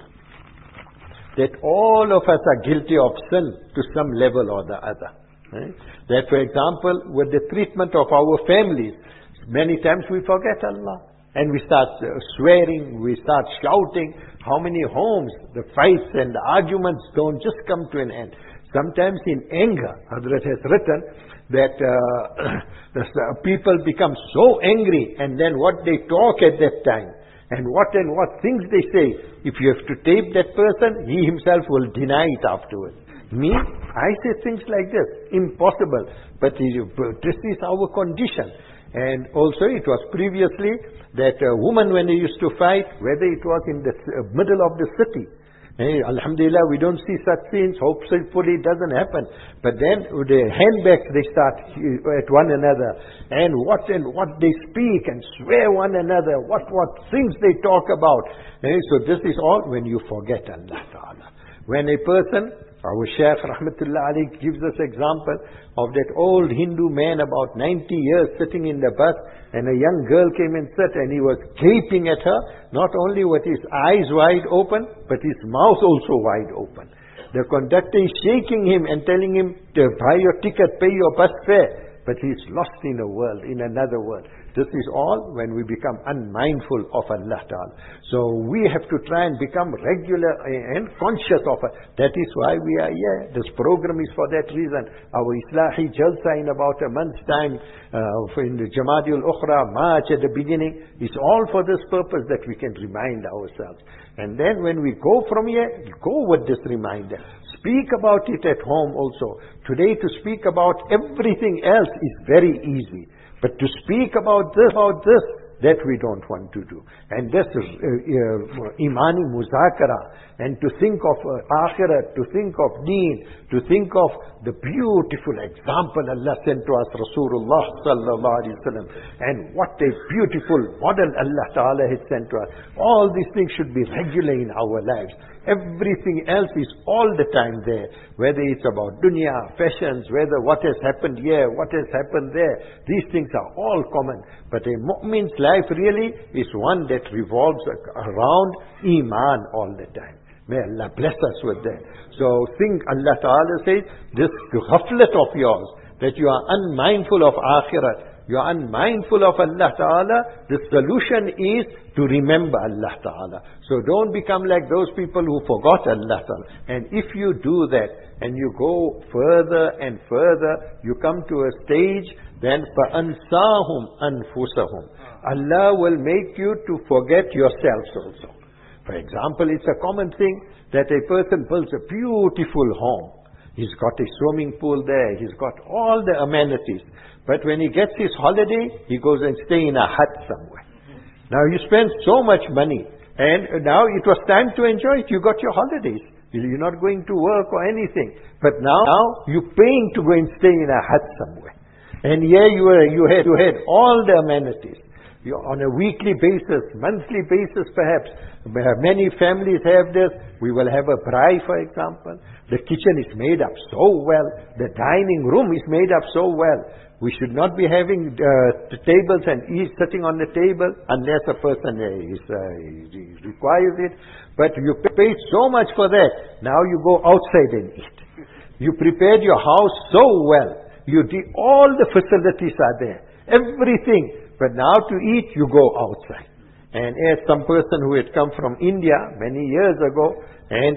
that all of us are guilty of sin to some level or the other. Right? That, for example, with the treatment of our families, many times we forget Allah. And we start uh, swearing, we start shouting. How many homes, the fights and the arguments don't just come to an end. Sometimes in anger, Hazrat has written that uh, people become so angry, and then what they talk at that time, and what and what things they say. If you have to tape that person, he himself will deny it afterwards. Me, I say things like this, impossible. But this is our condition. And also it was previously that a woman, when they used to fight, whether it was in the middle of the city, hey, Alhamdulillah, we don't see such scenes, hopefully it doesn't happen. But then with the handbags they start at one another, and what and what they speak and swear one another, what what things they talk about. Hey, so this is all when you forget Allah Ta'ala. When a person, our Shaykh Rahmatullah Ali gives us example of that old Hindu man about ninety years sitting in the bus, and a young girl came and sat, and he was gaping at her, not only with his eyes wide open, but his mouth also wide open. The conductor is shaking him and telling him to buy your ticket, pay your bus fare, but he is lost in a world, in another world. This is all when we become unmindful of Allah Ta'ala. So we have to try and become regular and conscious of it. That is why we are here. This program is for that reason. Our Islahi Jalsa in about a month's time, uh, in the Jamadiul Ukhra, March at the beginning, is all for this purpose, that we can remind ourselves. And then when we go from here, go with this reminder. Speak about it at home also. Today to speak about everything else is very easy. But to speak about this, about this, that we don't want to do. And this is uh, uh, imani muzakara, and to think of uh, akhirat, to think of deen, to think of the beautiful example Allah sent to us, Rasulullah sallallahu alaihi wasallam, and what a beautiful model Allah Ta'ala has sent to us. All these things should be regular in our lives. Everything else is all the time there. Whether it's about dunya, fashions, whether what has happened here, what has happened there. These things are all common. But a mu'min's life really is one that revolves around Iman all the time. May Allah bless us with that. So think, Allah Ta'ala says, this ghaflat of yours, that you are unmindful of akhirat, you are unmindful of Allah Ta'ala, the solution is to remember Allah Ta'ala. So don't become like those people who forgot Allah Ta'ala. And if you do that, and you go further and further, you come to a stage, then فَأَنْسَاهُمْ أَنفُسَهُمْ. Allah will make you to forget yourselves also. For example, it's a common thing that a person builds a beautiful home. He's got a swimming pool there, he's got all the amenities. But when he gets his holiday, he goes and stays in a hut somewhere. Now you spend so much money, and now it was time to enjoy it. You got your holidays. You're not going to work or anything. But now, now you're paying to go and stay in a hut somewhere. And here you were, you had, you had all the amenities. You, on a weekly basis, monthly basis perhaps. Many families have this. We will have a braai, for example. The kitchen is made up so well. The dining room is made up so well. We should not be having uh, the tables and eat sitting on the table unless a person uh, is, uh, requires it. But you pay so much for that. Now you go outside and eat. You prepared your house so well. You did, all the facilities are there. Everything. But now to eat, you go outside. And as some person who had come from India many years ago, and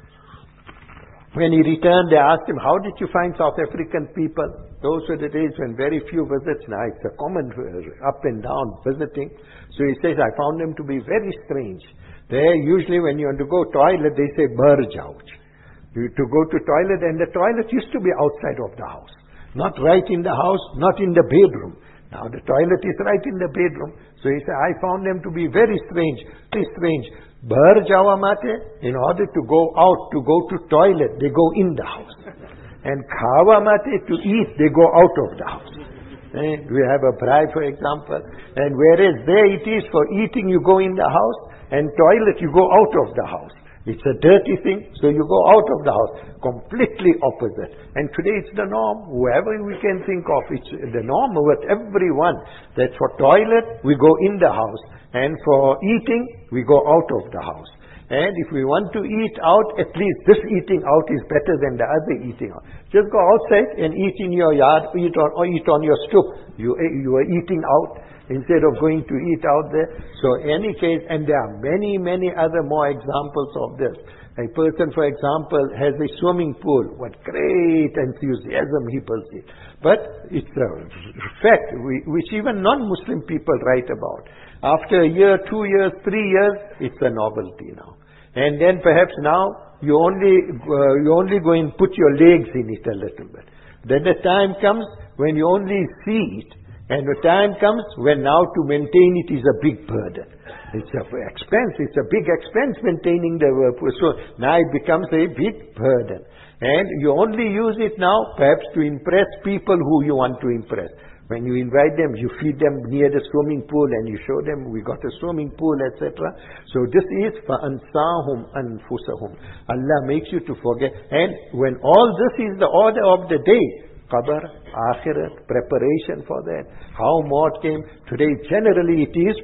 when he returned, they asked him, how did you find South African people? Those were the days when very few visits. Now it's a common up and down visiting. So he says, I found them to be very strange. There, usually when you want to go toilet, they say, bar jao. You to go to toilet, and the toilet used to be outside of the house. Not right in the house, not in the bedroom. Now the toilet is right in the bedroom. So he said, I found them to be very strange, very strange. Bahar jawa mate, in order to go out, to go to toilet, they go in the house. And khawa mate, to eat, they go out of the house. Eh? We have a braai, for example. And whereas there it is for eating, you go in the house, and toilet, you go out of the house. It's a dirty thing, so you go out of the house. Completely opposite. And today it's the norm. Whoever we can think of, it's the norm with everyone. That for toilet, we go in the house. And for eating, we go out of the house. And if we want to eat out, at least this eating out is better than the other eating out. Just go outside and eat in your yard, eat on, or eat on your stoop. You, you are eating out instead of going to eat out there. So any case, and there are many, many other more examples of this. A person, for example, has a swimming pool. What great enthusiasm he pursues. But it's a fact which even non-Muslim people write about. After a year, two years, three years, it's a novelty now. And then perhaps now you only uh, you only go and put your legs in it a little bit. Then the time comes when you only see it. And the time comes when now to maintain it is a big burden. It's a expense. It's a big expense maintaining the uh, so now it becomes a big burden. And you only use it now perhaps to impress people who you want to impress. When you invite them, you feed them near the swimming pool and you show them we got a swimming pool, et cetera. So this is فَأَنْسَاهُمْ أَنفُسَهُمْ. Allah makes you to forget. And when all this is the order of the day, Qabr, Akhirat, preparation for that. How Maut came. Today generally it is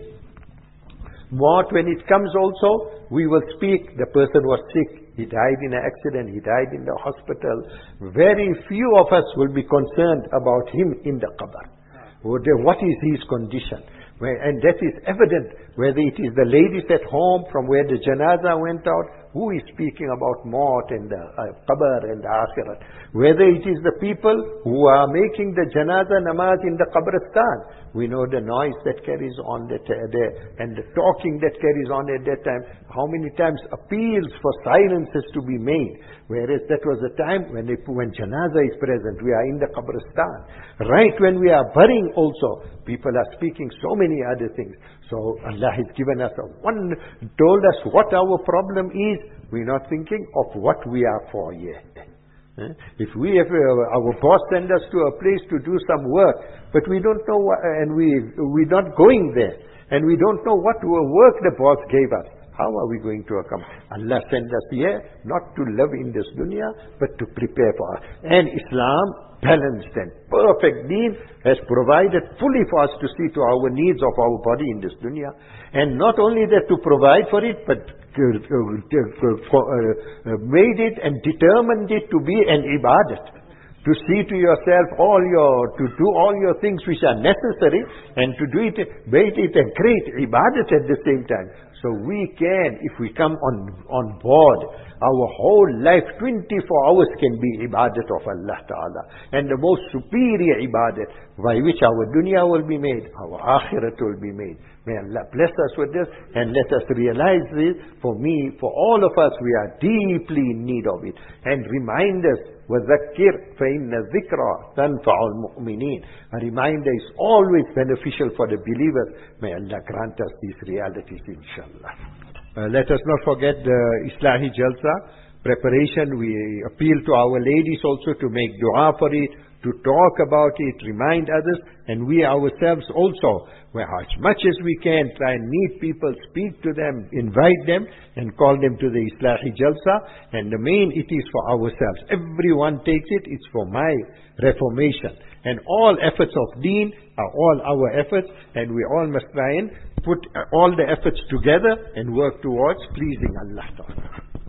Maut. When it comes also, we will speak, the person was sick, he died in an accident, he died in the hospital. Very few of us will be concerned about him in the Qabr. What is his condition? And that is evident, whether it is the ladies at home from where the janaza went out, who is speaking about Maut and the uh, Qabr and the Akhirat. Whether it is the people who are making the janaza namaz in the Qabristan. We know the noise that carries on that, uh, there, and the talking that carries on at that time. How many times appeals for silence has to be made. Whereas that was a time when, they, when janaza is present, we are in the Qabristan. Right when we are burying also, people are speaking so many other things. So Allah has given us a one, told us what our problem is. We're not thinking of what we are for yet. Eh? If we have, uh, our boss send us to a place to do some work, but we don't know what, and we, we're not going there, and we don't know what work the boss gave us, how are we going to accomplish? Allah sent us here not to live in this dunya, but to prepare for us. And Islam, balanced and perfect deen, has provided fully for us to see to our needs of our body in this dunya. And not only that to provide for it, but made it and determined it to be an ibadat. To see to yourself all your, to do all your things which are necessary, and to do it, make it a great ibadat at the same time. So we can, if we come on, on board, our whole life, twenty-four hours can be ibadat of Allah Ta'ala. And the most superior ibadat, by which our dunya will be made, our akhirat will be made. May Allah bless us with this, and let us realize this. For me, for all of us, we are deeply in need of it. And remind us, وَذَكِّرْ فَإِنَّ الذِّكْرَى تَنْفَعُ الْمُؤْمِنِينَ. A reminder is always beneficial for the believers. May Allah grant us these realities, inshallah. Uh, let us not forget the Islahi Jalsa. preparation. We appeal to our ladies also to make dua for it, to talk about it, remind others, and we ourselves also, where as much as we can, try and meet people, speak to them, invite them, and call them to the Islahi Jalsa. And the main, it is for ourselves. Everyone takes it, it's for my reformation. And all efforts of deen are all our efforts, and we all must try and put all the efforts together and work towards pleasing Allah Ta'ala.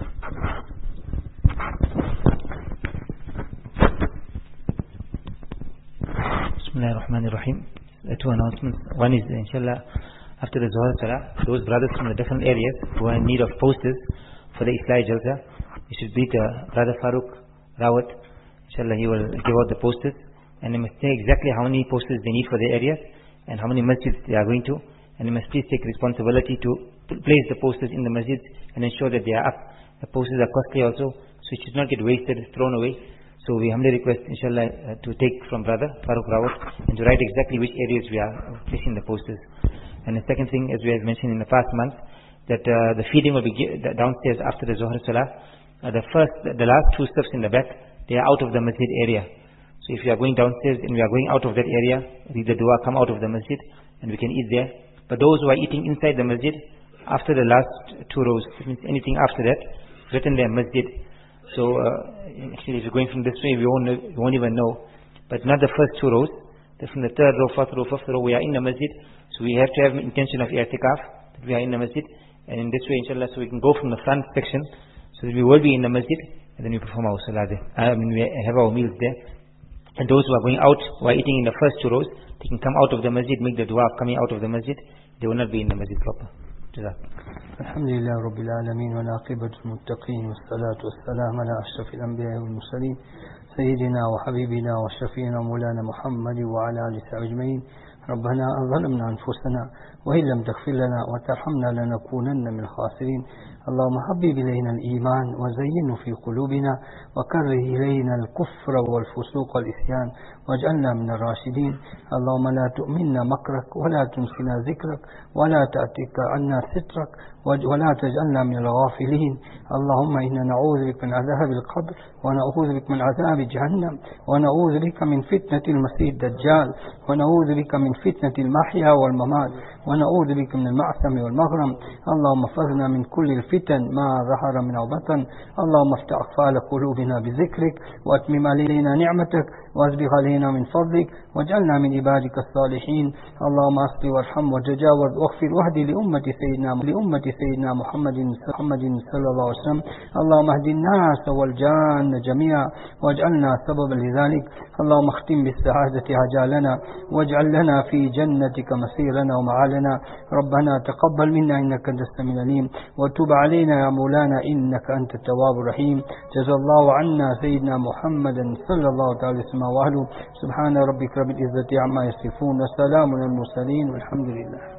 Bismillahir Rahmanir Rahim. Two announcements. One is, inshallah, after the Zuhr Salah, those brothers from the different areas who are in need of posters for the Islahi Jalsa, you should meet uh, Brother Farooq Rawat. Inshallah, he will give out the posters, and they must say exactly how many posters they need for their areas and how many masjids they are going to, and they must please take responsibility to place the posters in the masjids and ensure that they are up. The posters are costly also, so it should not get wasted, thrown away. So we humbly request, inshallah, uh, to take from Brother Farooq Rawat and to write exactly which areas we are placing the posters. And the second thing, as we have mentioned in the past month, that uh, the feeding will be downstairs after the Zuhr Salah. Uh, the first, the last two steps in the back, they are out of the masjid area. So if you are going downstairs and we are going out of that area, read the dua, come out of the masjid, and we can eat there. But those who are eating inside the masjid, after the last two rows, it means anything after that, written there masjid. So uh, actually, if you're going from this way, we won't, we won't even know. But not the first two rows. They're from the third row, fourth row, fifth row. We are in the masjid, so we have to have intention of i'tikaf, that we are in the masjid. And in this way, inshallah, so we can go from the front section, so that we will be in the masjid, and then we perform our salah there. I mean, we have our meals there. And those who are going out, who are eating in the first two rows, they can come out of the masjid, make the dua of coming out of the masjid. They will not be in the masjid proper. جزاك. الحمد لله رب العالمين والعاقبة للمتقين والصلاة والسلام على أشرف الأنبياء والمرسلين سيدنا وحبيبنا وشفينا مولانا محمد وعلى آله أجمعين. ربنا ظلمنا أنفسنا وإن لم تغفر لنا وترحمنا لنكونن من الخاسرين. اللهم حبب إلينا الإيمان وزينه في قلوبنا وكره إلينا الكفر والفسوق والإسيان واجعلنا من الراشدين. اللهم لا تؤمنا مكرك ولا تنسنا ذكرك ولا تأتيك عنا سترك ولا تجعلنا من الغافلين. اللهم إنا نعوذ بك من عذاب القبر ونعوذ بك من عذاب جهنم ونعوذ بك من فتنة المسيح الدجال ونعوذ بك من فتنة المحيا والممات ونعوذ بك من المعثم والمغرم. اللهم احفظنا من كل الفتن ما ظهر من بطن. اللهم افتح أقفال قلوبنا بذكرك وأتمم علينا نعمتك واسبغ علينا من فضلك واجعلنا من عبادك الصالحين. اللهم اصلح وارحم وتجاوز واغفر واهد لأمة سيدنا لأمة سيدنا محمد محمد صلى الله عليه وسلم. اللهم اهد الناس والجان جميعا واجعلنا سببا لذلك. اللهم اختم بالسعادة عجالنا واجعل لنا في جنتك مسيرنا ومعالنا. ربنا تقبل منا إنك أنت السميع العليم وتب علينا يا مولانا إنك أنت التواب الرحيم. جزا الله عنا سيدنا محمد صلى الله عليه وسلم وأهله. سبحان ربك رب العزة عما يصفون وسلام على المرسلين والحمد لله.